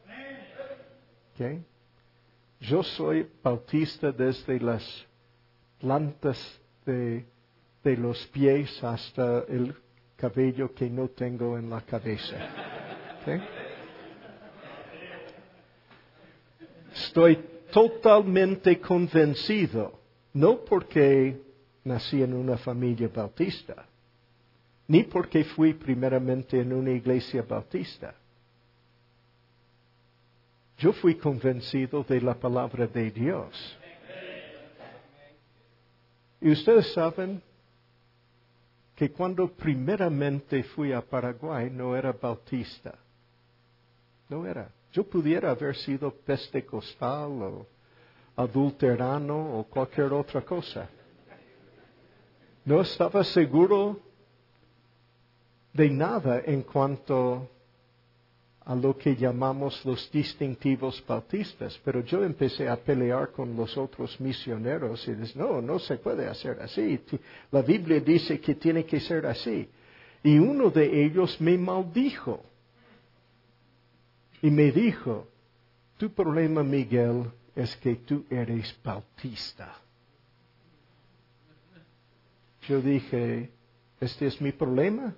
¿Ok? Yo soy bautista desde las plantas de los pies hasta el cabello que no tengo en la cabeza. ¿Okay? Estoy totalmente convencido, no porque nací en una familia bautista, ni porque fui primeramente en una iglesia bautista. Yo fui convencido de la palabra de Dios. Y ustedes saben que cuando primeramente fui a Paraguay no era bautista. No era. Yo pudiera haber sido pentecostal o adulterano o cualquier otra cosa. No estaba seguro de nada en cuanto a lo que llamamos los distintivos bautistas, pero yo empecé a pelear con los otros misioneros y les no se puede hacer así. La Biblia dice que tiene que ser así. Y uno de ellos me maldijo. Y me dijo, tu problema, Miguel, es que tú eres bautista. Yo dije, ¿este es mi problema?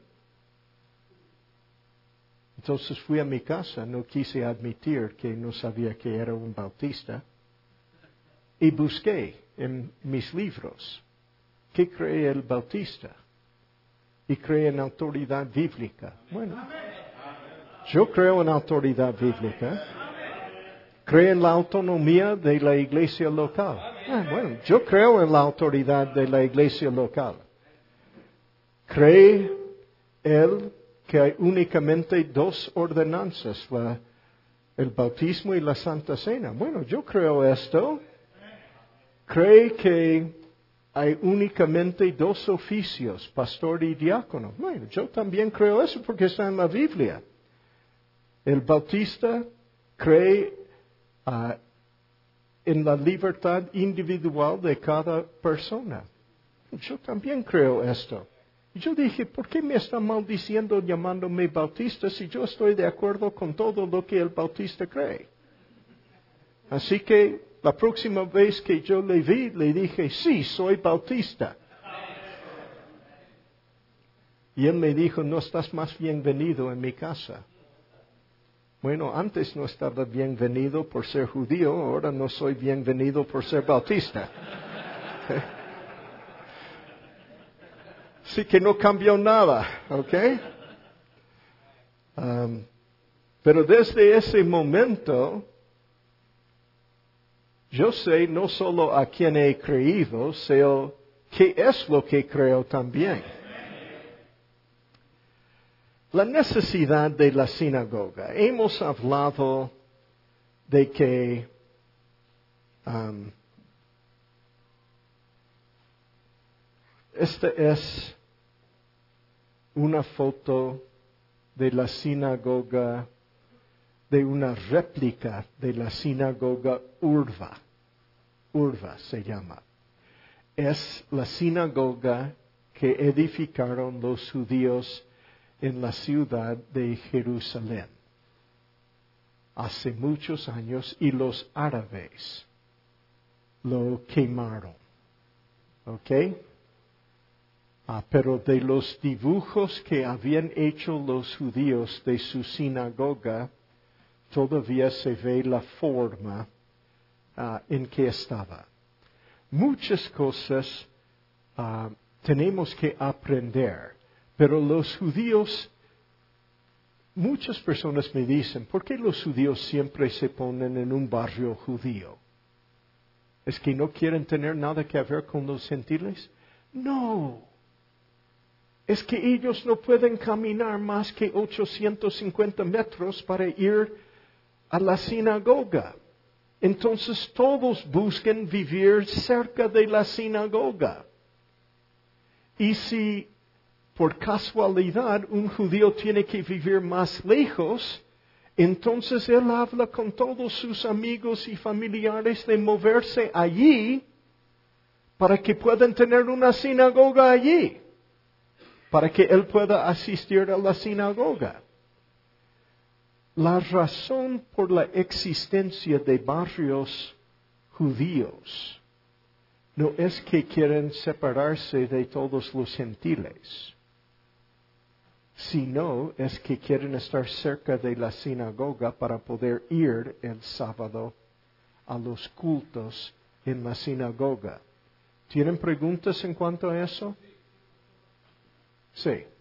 Entonces fui a mi casa, no quise admitir que no sabía que era un bautista, y busqué en mis libros, ¿qué cree el bautista? Y cree en autoridad bíblica. Bueno, yo creo en autoridad bíblica, creo en la autonomía de la iglesia local. Bueno, yo creo en la autoridad de la iglesia local. ¿Cree él que hay únicamente dos ordenanzas, el bautismo y la Santa Cena? Bueno, yo creo esto. ¿Cree que hay únicamente dos oficios, pastor y diácono? Bueno, yo también creo eso porque está en la Biblia. El bautista cree en la libertad individual de cada persona. Yo también creo esto. Y yo dije, ¿por qué me está maldiciendo llamándome bautista si yo estoy de acuerdo con todo lo que el bautista cree? Así que la próxima vez que yo le vi, le dije, sí, soy bautista. Y él me dijo, no estás más bienvenido en mi casa. Bueno, antes no estaba bienvenido por ser judío, ahora no soy bienvenido por ser bautista. Así que no cambió nada, ¿ok? Pero desde ese momento, yo sé no solo a quién he creído, sé qué es lo que creo también. La necesidad de la sinagoga. Hemos hablado de que Esta es una foto de la sinagoga, de una réplica de la sinagoga Urva. Urva se llama. Es la sinagoga que edificaron los judíos en la ciudad de Jerusalén hace muchos años, y los árabes lo quemaron. ¿Ok? Pero de los dibujos que habían hecho los judíos de su sinagoga, todavía se ve la forma en que estaba. Muchas cosas tenemos que aprender, pero los judíos, muchas personas me dicen, ¿por qué los judíos siempre se ponen en un barrio judío? ¿Es que no quieren tener nada que ver con los gentiles? No. Es que ellos no pueden caminar más que 850 metros para ir a la sinagoga. Entonces todos buscan vivir cerca de la sinagoga. Y si por casualidad un judío tiene que vivir más lejos, entonces él habla con todos sus amigos y familiares de moverse allí para que puedan tener una sinagoga allí, para que él pueda asistir a la sinagoga. La razón por la existencia de barrios judíos no es que quieren separarse de todos los gentiles, sino es que quieren estar cerca de la sinagoga para poder ir el sábado a los cultos en la sinagoga. ¿Tienen preguntas en cuanto a eso? Sí.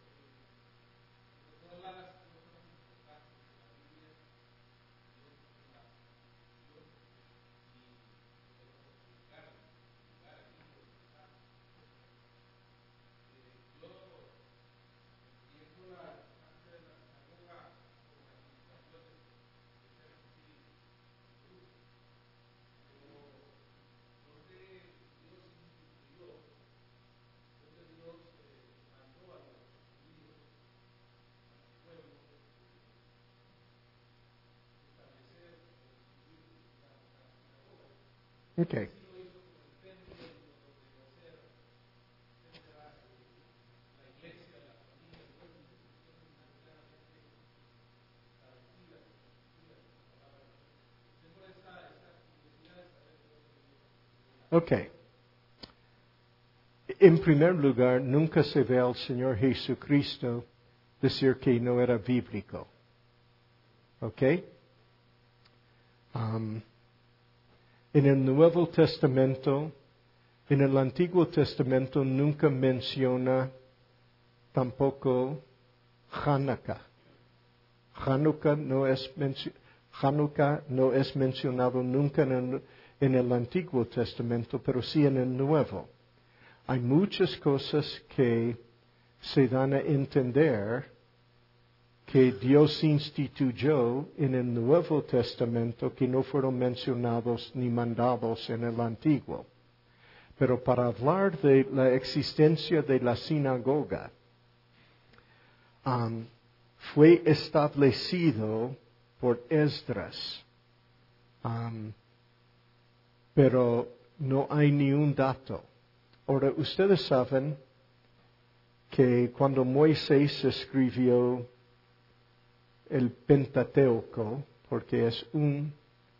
Okay. Okay. En primer lugar, nunca se ve al Señor Jesucristo decir que no era bíblico. ¿Ok? En el Nuevo Testamento, en el Antiguo Testamento nunca menciona tampoco Hanukkah. Hanukkah no es mencionado nunca en el Antiguo Testamento, pero sí en el Nuevo. Hay muchas cosas que se dan a entender que Dios instituyó en el Nuevo Testamento que no fueron mencionados ni mandados en el Antiguo. Pero para hablar de la existencia de la sinagoga, fue establecido por Esdras, pero no hay ni un dato. Ahora, ustedes saben que cuando Moisés escribió el Pentateuco, porque es en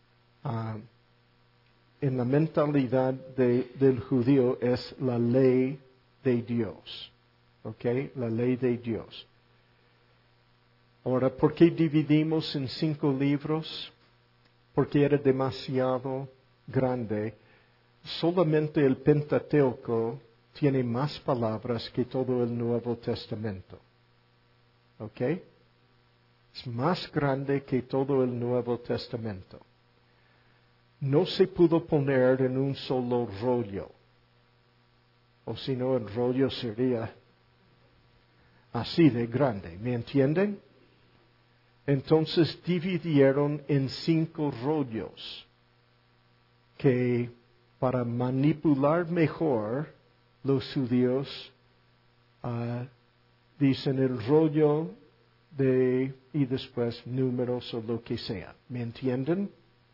la mentalidad del judío es la ley de Dios, ¿ok? La ley de Dios. Ahora, ¿por qué dividimos en 5 libros? Porque era demasiado grande. Solamente el Pentateuco tiene más palabras que todo el Nuevo Testamento. ¿Ok? Es más grande que todo el Nuevo Testamento. No se pudo poner en un solo rollo. O si no, el rollo sería así de grande. ¿Me entienden? Entonces dividieron en 5 rollos que para manipular mejor los judíos dicen el rollo y después números o lo que sea. ¿Me entienden?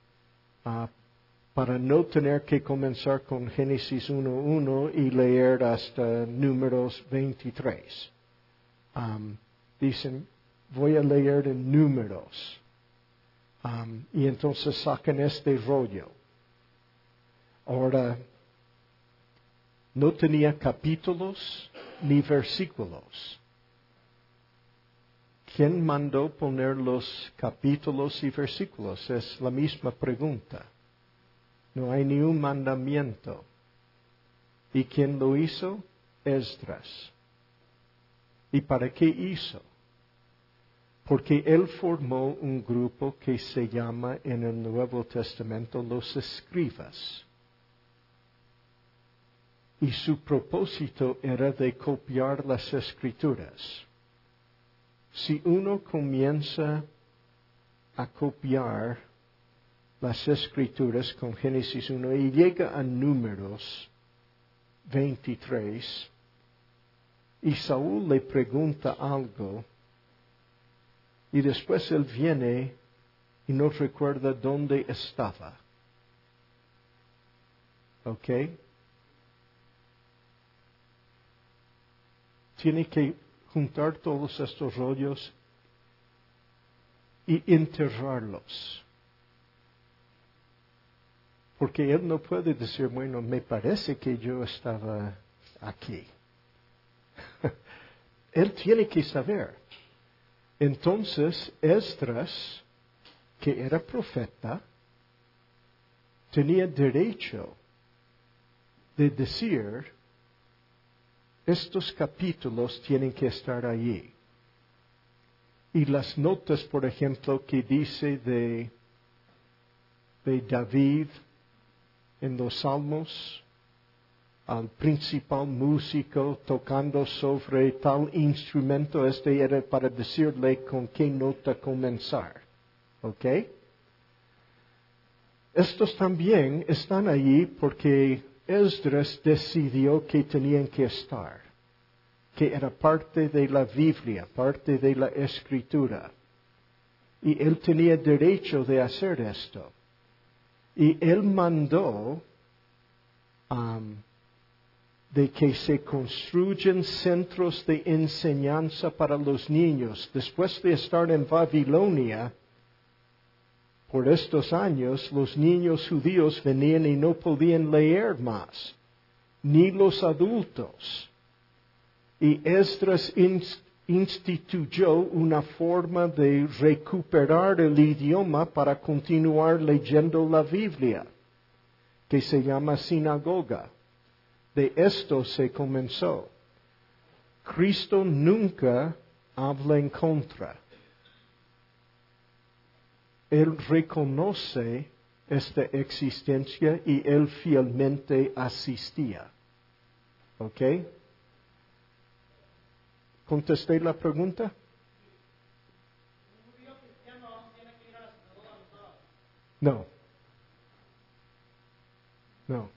Para no tener que comenzar con Génesis 1:1 y leer hasta números 23. Dicen, voy a leer en números. Y entonces sacan este rollo. Ahora, no tenía capítulos ni versículos. ¿Quién mandó poner los capítulos y versículos? Es la misma pregunta. No hay ni un mandamiento. ¿Y quién lo hizo? Esdras. ¿Y para qué hizo? Porque él formó un grupo que se llama en el Nuevo Testamento los escribas. Y su propósito era de copiar las escrituras. Si uno comienza a copiar las escrituras con Génesis 1 y llega a números 23, y Saúl le pregunta algo, y después él viene y no recuerda dónde estaba. ¿Ok? Tiene que juntar todos estos rollos y enterrarlos. Porque él no puede decir, bueno, me parece que yo estaba aquí. Él tiene que saber. Entonces, Esdras, que era profeta, tenía derecho de decir, estos capítulos tienen que estar allí. Y las notas, por ejemplo, que dice de David en los Salmos, al principal músico tocando sobre tal instrumento, era para decirle con qué nota comenzar. ¿Ok? Estos también están allí porque Esdras decidió que tenían que estar, que era parte de la Biblia, parte de la Escritura. Y él tenía derecho de hacer esto. Y él mandó de que se construyan centros de enseñanza para los niños. Después de estar en Babilonia, por estos años, los niños judíos venían y no podían leer más, ni los adultos. Y Esdras instituyó una forma de recuperar el idioma para continuar leyendo la Biblia, que se llama sinagoga. De esto se comenzó. Cristo nunca habla en contra. Él reconoce esta existencia y él fielmente asistía. ¿Ok? ¿Contesté la pregunta? No. No.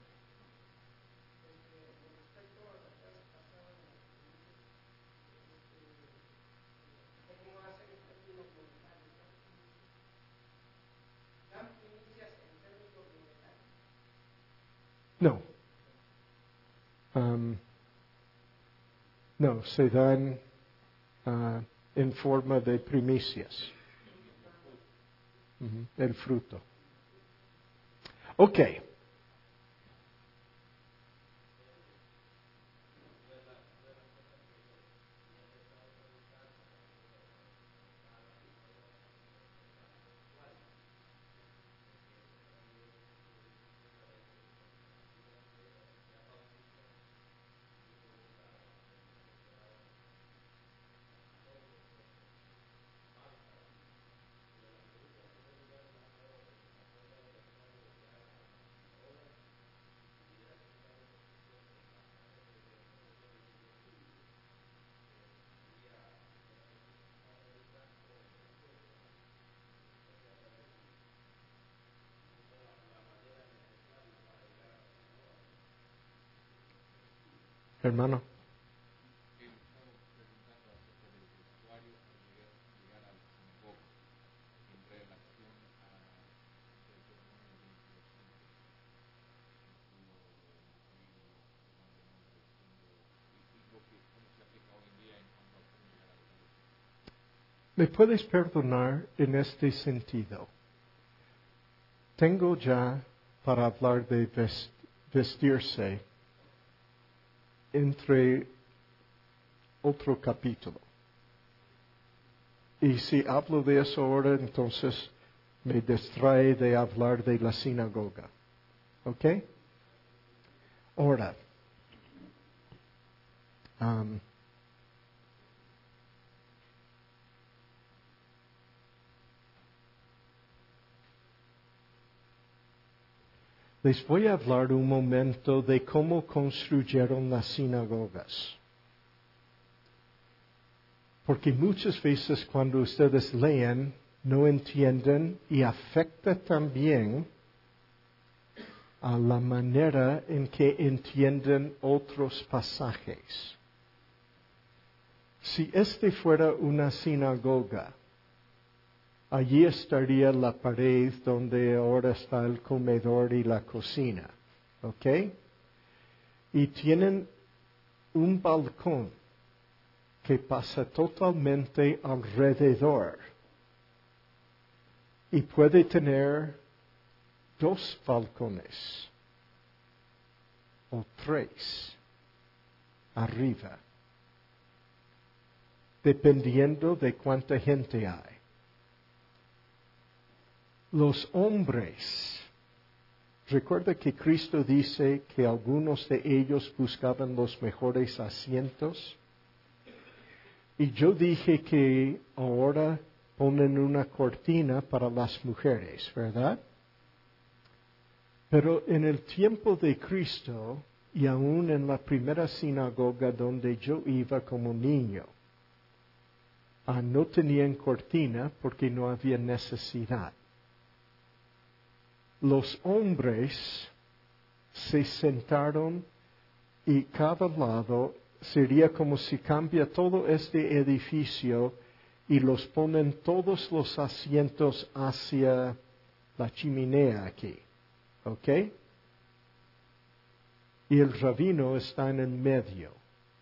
No. No, se dan en forma de primicias. El fruto. Ok. Hermano. ¿Me puedes perdonar en este sentido? Tengo ya para hablar de vestirse entre otro capítulo. Y si hablo de eso ahora, entonces me distrae de hablar de la sinagoga. ¿Ok? Ahora, les voy a hablar un momento de cómo construyeron las sinagogas. Porque muchas veces cuando ustedes leen, no entienden y afecta también a la manera en que entienden otros pasajes. Si este fuera una sinagoga, allí estaría la pared donde ahora está el comedor y la cocina. ¿Ok? Y tienen un balcón que pasa totalmente alrededor. Y puede tener 2 balcones o 3 arriba, dependiendo de cuánta gente hay. Los hombres, recuerda que Cristo dice que algunos de ellos buscaban los mejores asientos. Y yo dije que ahora ponen una cortina para las mujeres, ¿verdad? Pero en el tiempo de Cristo, y aún en la primera sinagoga donde yo iba como niño, no tenían cortina porque no había necesidad. Los hombres se sentaron y cada lado sería como si cambia todo este edificio y los ponen todos los asientos hacia la chimenea aquí. ¿Ok? Y el rabino está en el medio.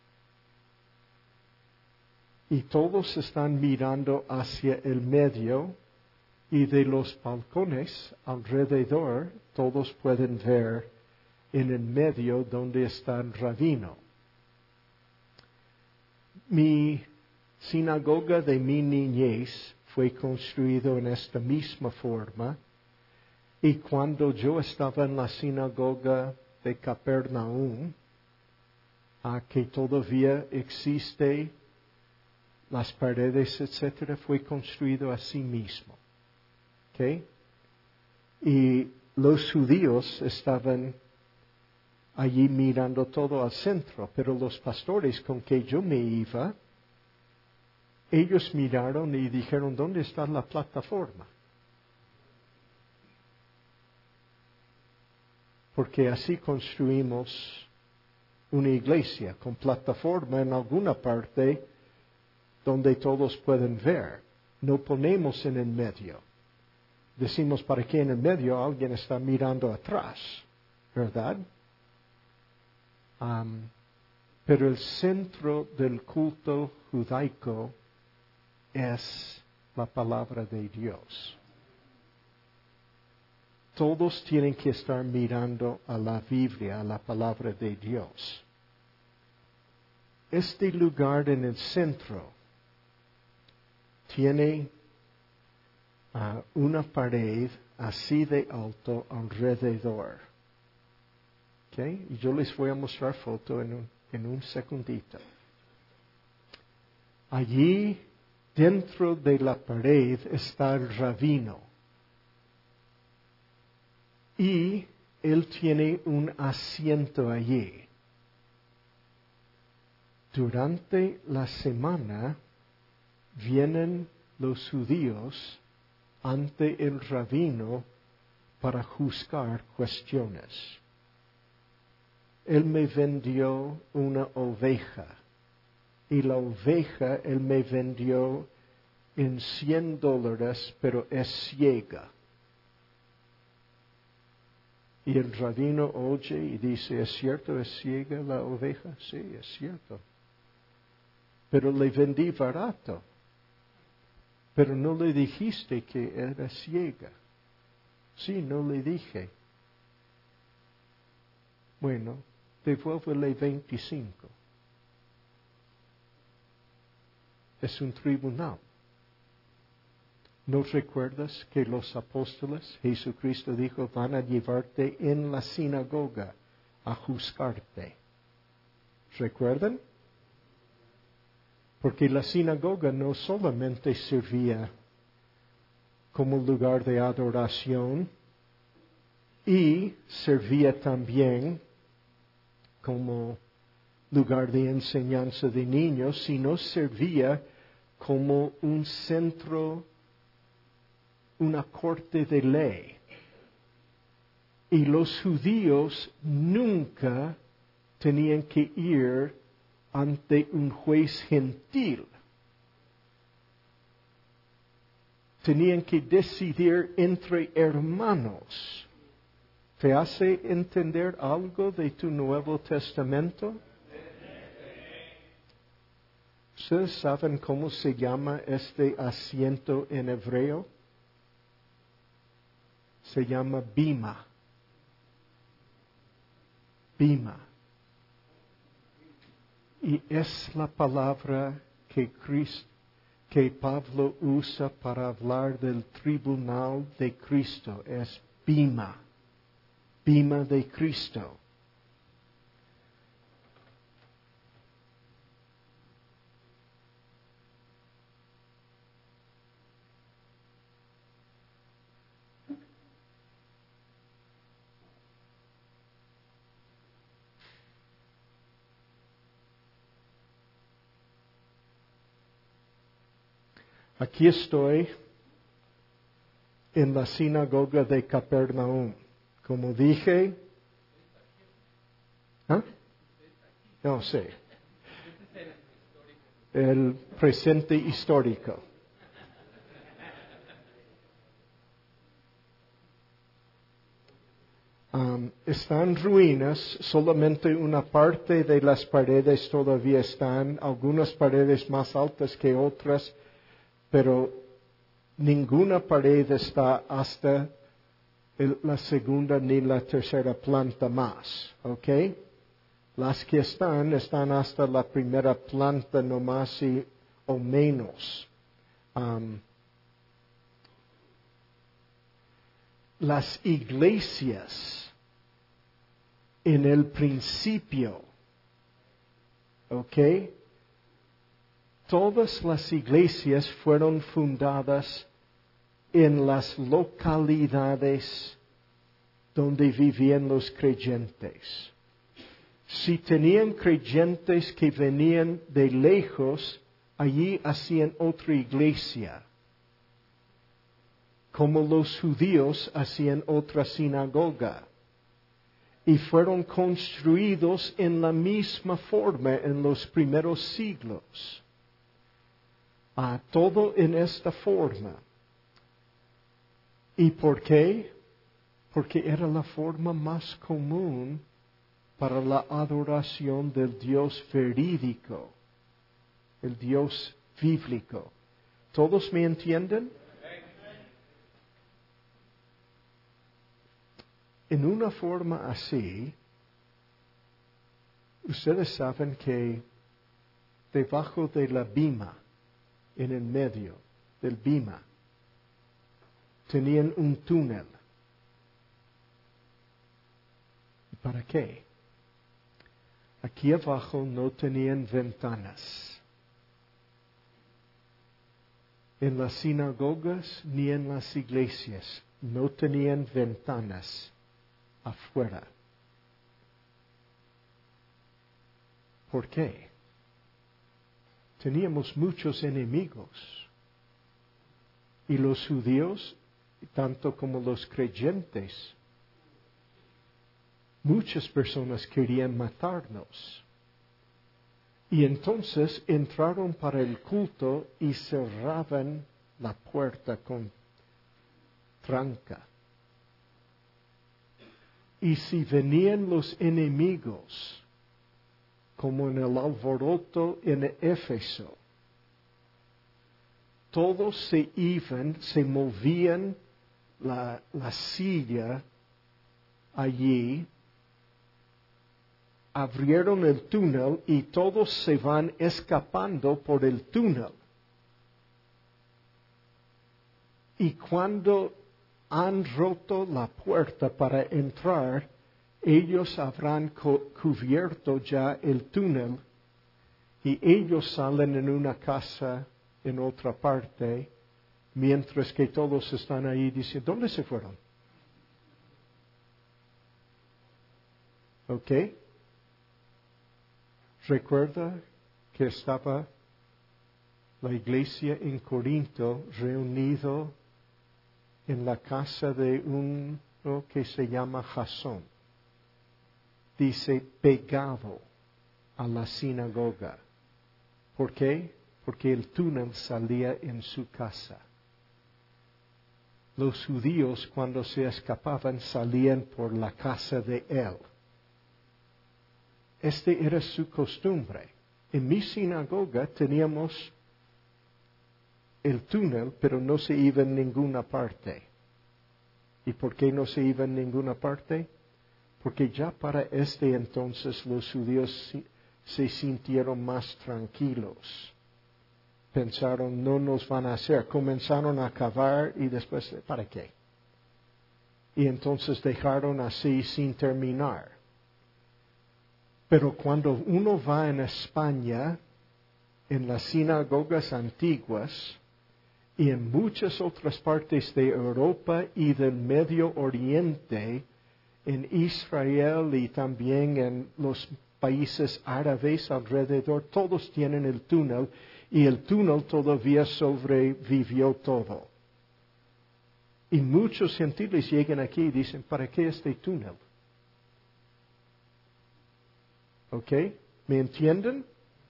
Y todos están mirando hacia el medio y de los balcones alrededor todos pueden ver en el medio donde está el rabino. Mi sinagoga de mi niñez fue construido en esta misma forma. Y cuando yo estaba en la sinagoga de Capernaum, que todavía existe, las paredes, etcétera, fue construido así mismo. ¿Okay? Y los judíos estaban allí mirando todo al centro, pero los pastores con que yo me iba, ellos miraron y dijeron, ¿dónde está la plataforma? Porque así construimos una iglesia con plataforma en alguna parte donde todos pueden ver. No ponemos en el medio. Decimos para que en el medio alguien está mirando atrás, ¿verdad? Pero el centro del culto judaico es la palabra de Dios. Todos tienen que estar mirando a la Biblia, a la palabra de Dios. Este lugar en el centro tiene una pared así de alto alrededor. ¿Okay? Y yo les voy a mostrar foto en un segundito. Allí, dentro de la pared, está el rabino. Y él tiene un asiento allí. Durante la semana vienen los judíos ante el rabino para juzgar cuestiones. Él me vendió una oveja. Y la oveja Él me vendió en $100, pero es ciega. Y el rabino oye y dice, ¿es cierto, es ciega la oveja? Sí, es cierto. Pero le vendí barato. Pero no le dijiste que era ciega. Sí, no le dije. Bueno, devuélvele 25. Es un tribunal. ¿No recuerdas que los apóstoles, Jesucristo dijo, van a llevarte en la sinagoga a juzgarte? ¿Recuerdan? Porque la sinagoga no solamente servía como lugar de adoración y servía también como lugar de enseñanza de niños, sino servía como un centro, una corte de ley. Y los judíos nunca tenían que ir ante un juez gentil. Tenían que decidir entre hermanos. ¿Te hace entender algo de tu Nuevo Testamento? ¿Ustedes saben cómo se llama este asiento en hebreo? Se llama bima. Bima. Y es la palabra que Pablo usa para hablar del tribunal de Cristo. Es bima. Bima de Cristo. Aquí estoy en la sinagoga de Capernaum. Como dije, no sé, el presente histórico. Están ruinas, solamente una parte de las paredes todavía están, algunas paredes más altas que otras, pero ninguna pared está hasta la segunda ni la tercera planta más, ¿ok? Las que están hasta la primera planta no más o menos. Las iglesias en el principio, ¿ok? Todas las iglesias fueron fundadas en las localidades donde vivían los creyentes. Si tenían creyentes que venían de lejos, allí hacían otra iglesia. Como los judíos hacían otra sinagoga. Y fueron construidos en la misma forma en los primeros siglos. Todo en esta forma. ¿Y por qué? Porque era la forma más común para la adoración del Dios verídico, el Dios bíblico. ¿Todos me entienden? En una forma así, ustedes saben que debajo de la bima, en el medio del bima, tenían un túnel. ¿Y para qué? Aquí abajo no tenían ventanas. En las sinagogas ni en las iglesias no tenían ventanas afuera. ¿Por qué? Teníamos muchos enemigos. Y los judíos, tanto como los creyentes, muchas personas querían matarnos. Y entonces entraron para el culto y cerraban la puerta con tranca. Y si venían los enemigos, como en el alboroto en Éfeso, todos se iban, se movían la silla allí, abrieron el túnel y todos se van escapando por el túnel. Y cuando han roto la puerta para entrar, ellos habrán cubierto ya el túnel y ellos salen en una casa en otra parte, mientras que todos están ahí diciendo, ¿dónde se fueron? ¿Ok? Recuerda que estaba la iglesia en Corinto reunido en la casa de uno que se llama Jasón. Dice, pegado a la sinagoga. ¿Por qué? Porque el túnel salía en su casa. Los judíos cuando se escapaban salían por la casa de él. Este era su costumbre. En mi sinagoga teníamos el túnel, pero no se iba en ninguna parte. ¿Y por qué no se iba en ninguna parte? Porque ya para este entonces los judíos se sintieron más tranquilos. Pensaron, no nos van a hacer. Comenzaron a cavar y después, ¿para qué? Y entonces dejaron así sin terminar. Pero cuando uno va en España, en las sinagogas antiguas, y en muchas otras partes de Europa y del Medio Oriente, en Israel y también en los países árabes alrededor, todos tienen el túnel y el túnel todavía sobrevivió todo. Y muchos gentiles llegan aquí y dicen, ¿para qué este túnel? ¿Ok? ¿Me entienden?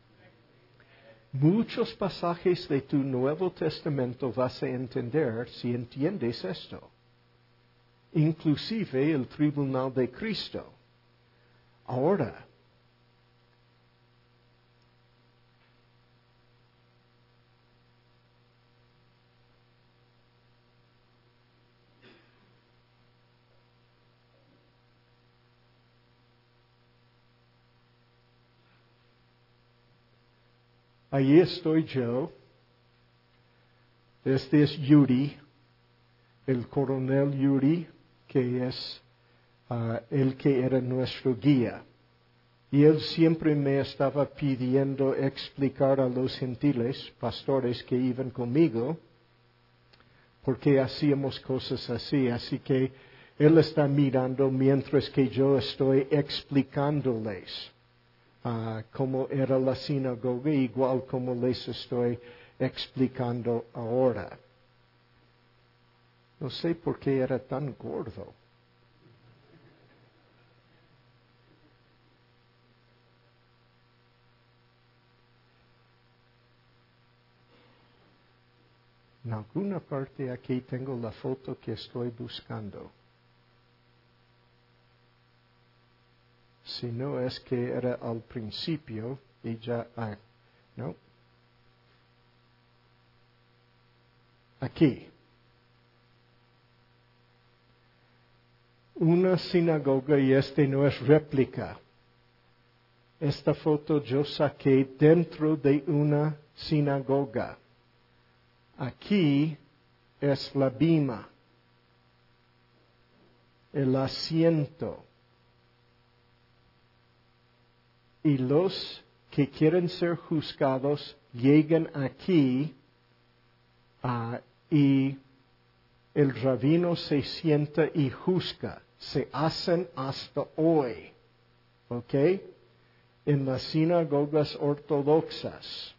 Muchos pasajes de tu Nuevo Testamento vas a entender si entiendes esto. Inclusive el tribunal de Cristo. Ahora, ahí estoy yo. Este es Yuri, el coronel Yuri, que es el que era nuestro guía. Y él siempre me estaba pidiendo explicar a los gentiles, pastores que iban conmigo, por qué hacíamos cosas así. Así que él está mirando mientras que yo estoy explicándoles cómo era la sinagoga, igual como les estoy explicando ahora. No sé por qué era tan gordo. En alguna parte aquí tengo la foto que estoy buscando. Si no es que era al principio y ya... no. Aquí. Una sinagoga y este no es réplica. Esta foto yo saqué dentro de una sinagoga. Aquí es la bima, el asiento. Y los que quieren ser juzgados llegan aquí y el rabino se sienta y juzga. Se hacen hasta hoy, ¿ok? En las sinagogas ortodoxas.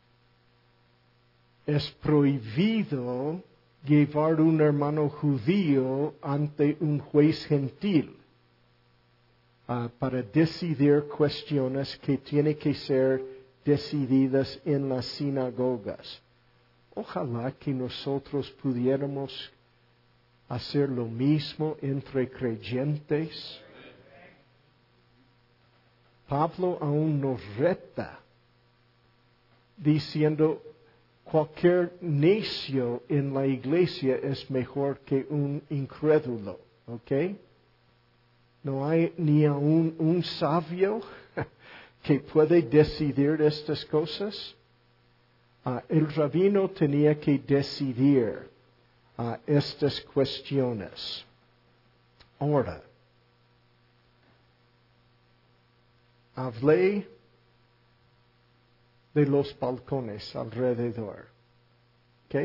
Es prohibido llevar un hermano judío ante un juez gentil. para decidir cuestiones que tienen que ser decididas en las sinagogas. Ojalá que nosotros pudiéramos hacer lo mismo entre creyentes. Pablo aún nos reta diciendo, cualquier necio en la iglesia es mejor que un incrédulo, ¿ok? No hay ni aún un sabio que puede decidir estas cosas. El rabino tenía que decidir estas cuestiones. Ahora, hablé de los balcones alrededor. ¿Ok?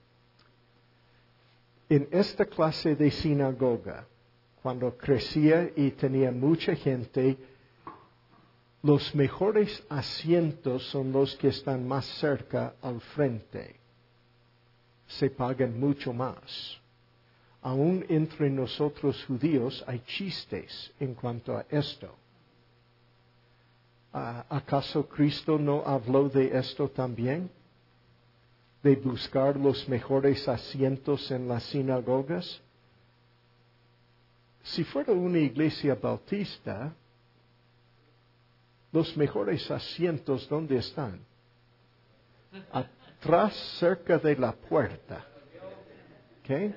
En esta clase de sinagoga, cuando crecía y tenía mucha gente, los mejores asientos son los que están más cerca al frente. Se pagan mucho más. Aún entre nosotros judíos hay chistes en cuanto a esto. ¿Acaso Cristo no habló de esto también? De buscar los mejores asientos en las sinagogas. Si fuera una iglesia bautista, los mejores asientos, ¿dónde están? Atrás, cerca de la puerta. ¿Ok?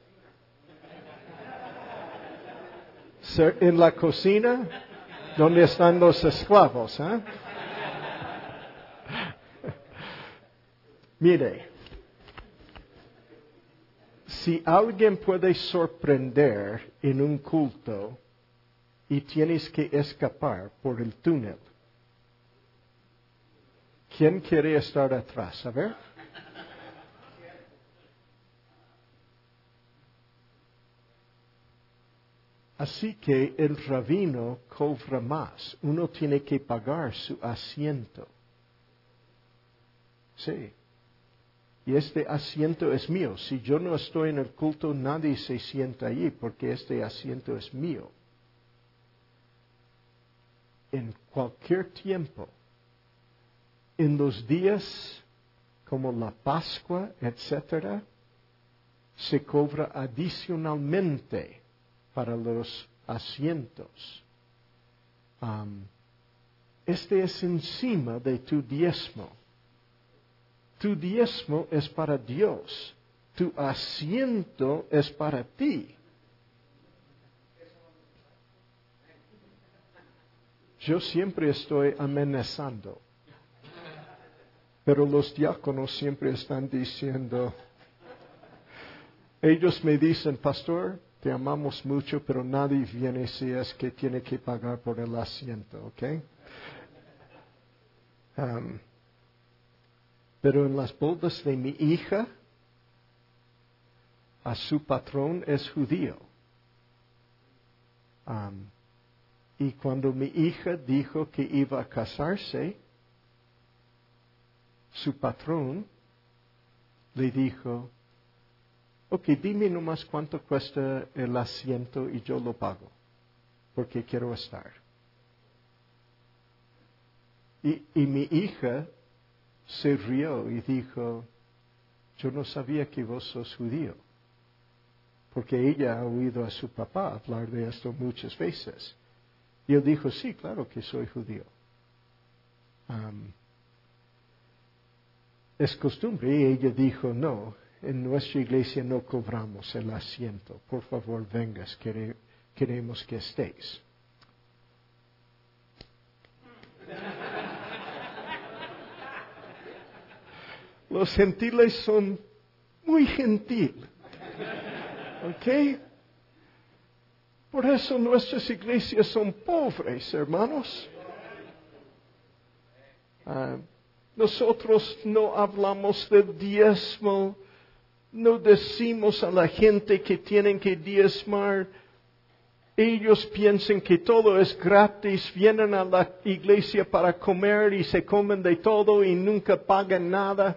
En la cocina, ¿dónde están los esclavos? Mire, si alguien puede sorprender en un culto y tienes que escapar por el túnel, ¿quién quiere estar atrás? A ver. Así que el rabino cobra más. Uno tiene que pagar su asiento. Sí. Y este asiento es mío. Si yo no estoy en el culto, nadie se sienta allí porque este asiento es mío. En cualquier tiempo, en los días como la Pascua, etc., se cobra adicionalmente para los asientos. Este es encima de tu diezmo. Tu diezmo es para Dios. Tu asiento es para ti. Yo siempre estoy amenazando. Pero los diáconos siempre están diciendo, ellos me dicen, pastor, te amamos mucho, pero nadie viene si es que tiene que pagar por el asiento, ¿ok? Pero en las bodas de mi hija, a su patrón es judío. Y cuando mi hija dijo que iba a casarse, su patrón le dijo, ok, dime nomás cuánto cuesta el asiento y yo lo pago, porque quiero estar. Y mi hija se rió y dijo, yo no sabía que vos sos judío, porque ella ha oído a su papá hablar de esto muchas veces. Y él dijo, sí, claro que soy judío. Es costumbre, y ella dijo, no, en nuestra iglesia no cobramos el asiento. Por favor, vengas, queremos que estés. Los gentiles son muy gentil. ¿Ok? Por eso nuestras iglesias son pobres, hermanos. Nosotros no hablamos del diezmo, no decimos a la gente que tienen que diezmar. Ellos piensan que todo es gratis, vienen a la iglesia para comer y se comen de todo y nunca pagan nada.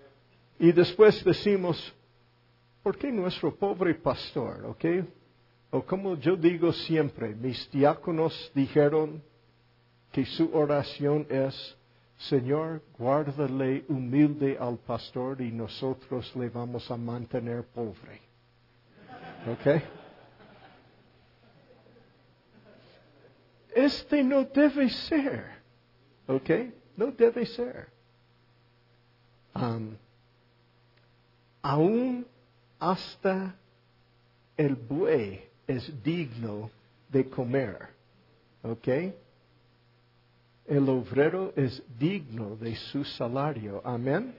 Y después decimos, ¿por qué nuestro pobre pastor, O como yo digo siempre, mis diáconos dijeron que su oración es, Señor, guárdale humilde al pastor y nosotros le vamos a mantener pobre. ¿Ok? Este no debe ser. ¿Ok? No debe ser. Aún hasta el buey es digno de comer. ¿Ok? El obrero es digno de su salario. Amén.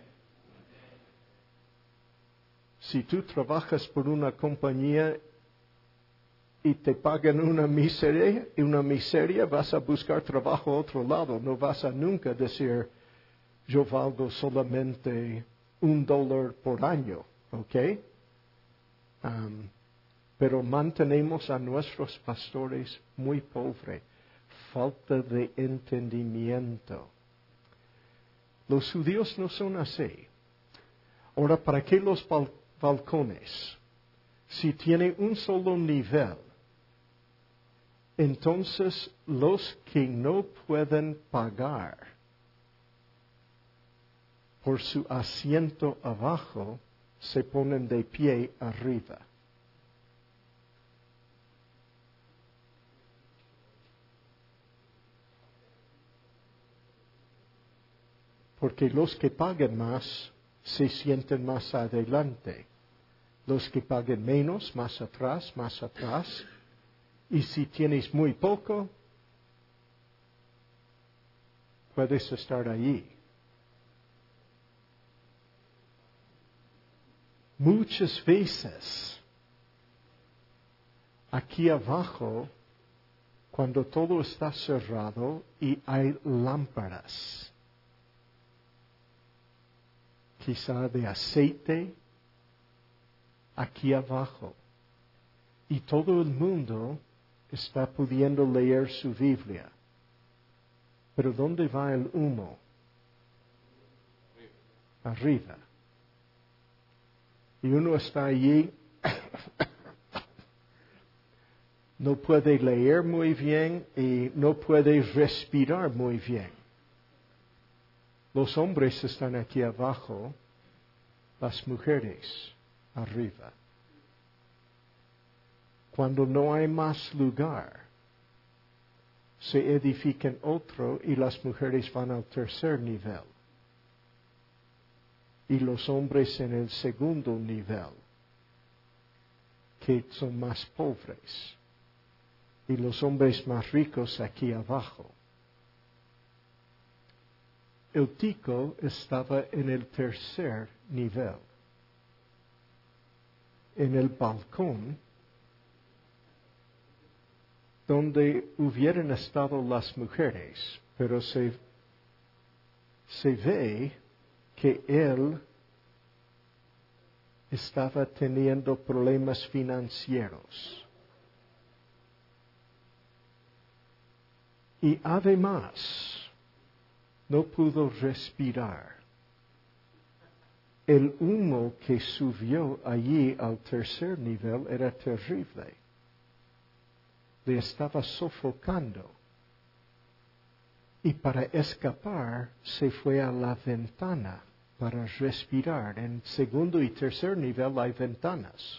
Si tú trabajas por una compañía y te pagan una miseria, vas a buscar trabajo a otro lado. No vas a nunca decir, yo valgo solamente $1 por año. ¿Ok? Pero mantenemos a nuestros pastores muy pobres. Falta de entendimiento. Los judíos no son así. Ahora, ¿para qué los balcones? Si tienen un solo nivel, entonces los que no pueden pagar por su asiento abajo se ponen de pie arriba. Porque los que paguen más se sienten más adelante. Los que paguen menos, más atrás, más atrás. Y si tienes muy poco, puedes estar allí. Muchas veces, aquí abajo, cuando todo está cerrado y hay lámparas, quizá de aceite, aquí abajo. Y todo el mundo está pudiendo leer su Biblia. Pero ¿dónde va el humo? Arriba. Y uno está allí, no puede leer muy bien y no puede respirar muy bien. Los hombres están aquí abajo, las mujeres arriba. Cuando no hay más lugar, se edifican otro y las mujeres van al tercer nivel. Y los hombres en el segundo nivel, que son más pobres. Y los hombres más ricos aquí abajo. El tico estaba en el tercer nivel. En el balcón, donde hubieran estado las mujeres, pero se ve que él estaba teniendo problemas financieros. Y además, no pudo respirar. El humo que subió allí al tercer nivel era terrible. Le estaba sofocando. Y para escapar se fue a la ventana para respirar. En segundo y tercer nivel hay ventanas.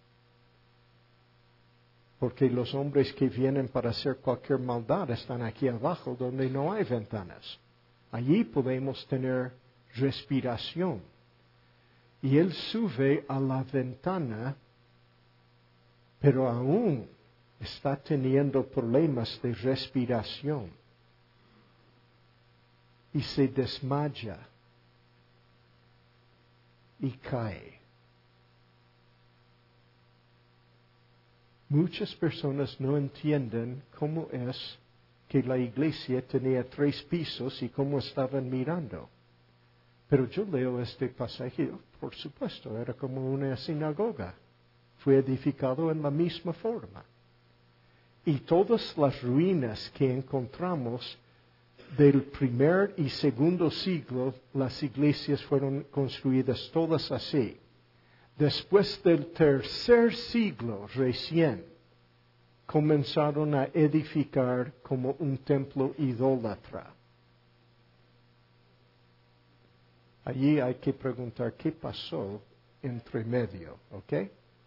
Porque los hombres que vienen para hacer cualquier maldad están aquí abajo donde no hay ventanas. Allí podemos tener respiración. Y él sube a la ventana, pero aún está teniendo problemas de respiración. Y se desmaya y cae. Muchas personas no entienden cómo es que la iglesia tenía 3 pisos y cómo estaban mirando. Pero yo leo este pasaje, por supuesto, era como una sinagoga. Fue edificado en la misma forma. Y todas las ruinas que encontramos del primer y segundo siglo, las iglesias fueron construidas todas así. Después del tercer siglo recién, comenzaron a edificar como un templo idólatra. Allí hay que preguntar qué pasó entre medio, ¿ok?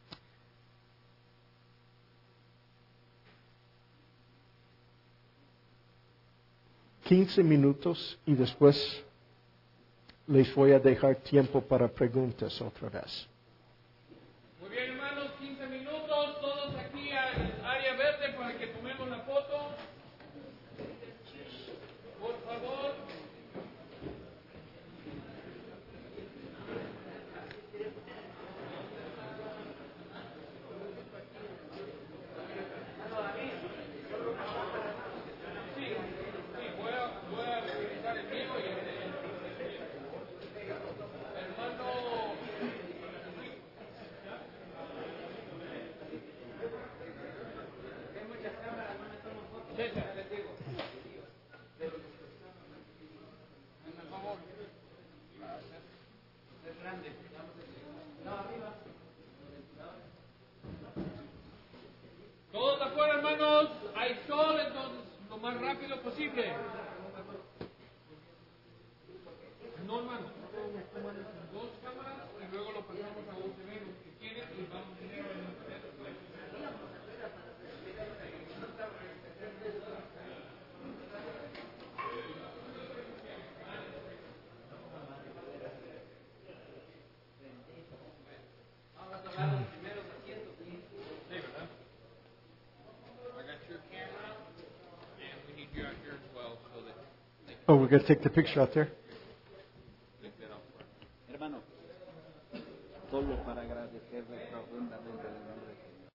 $15 y después les voy a dejar tiempo para preguntas otra vez. Muy bien, hermanos, 15 minutos, todos aquí al área verde para que tomemos la foto. Por favor. Sí, voy a revisar el mío y hermano. César, les digo. Por favor. Es grande. Todos afuera, hermanos. Hay sol, entonces lo más rápido posible. No, hermano. Dos cámaras y luego lo pasamos a USB, si quieres, y vamos primero en internet. Sí, ¿verdad? I got your camera, and we need you out here as well, so that. Oh, we're going to take the picture out there?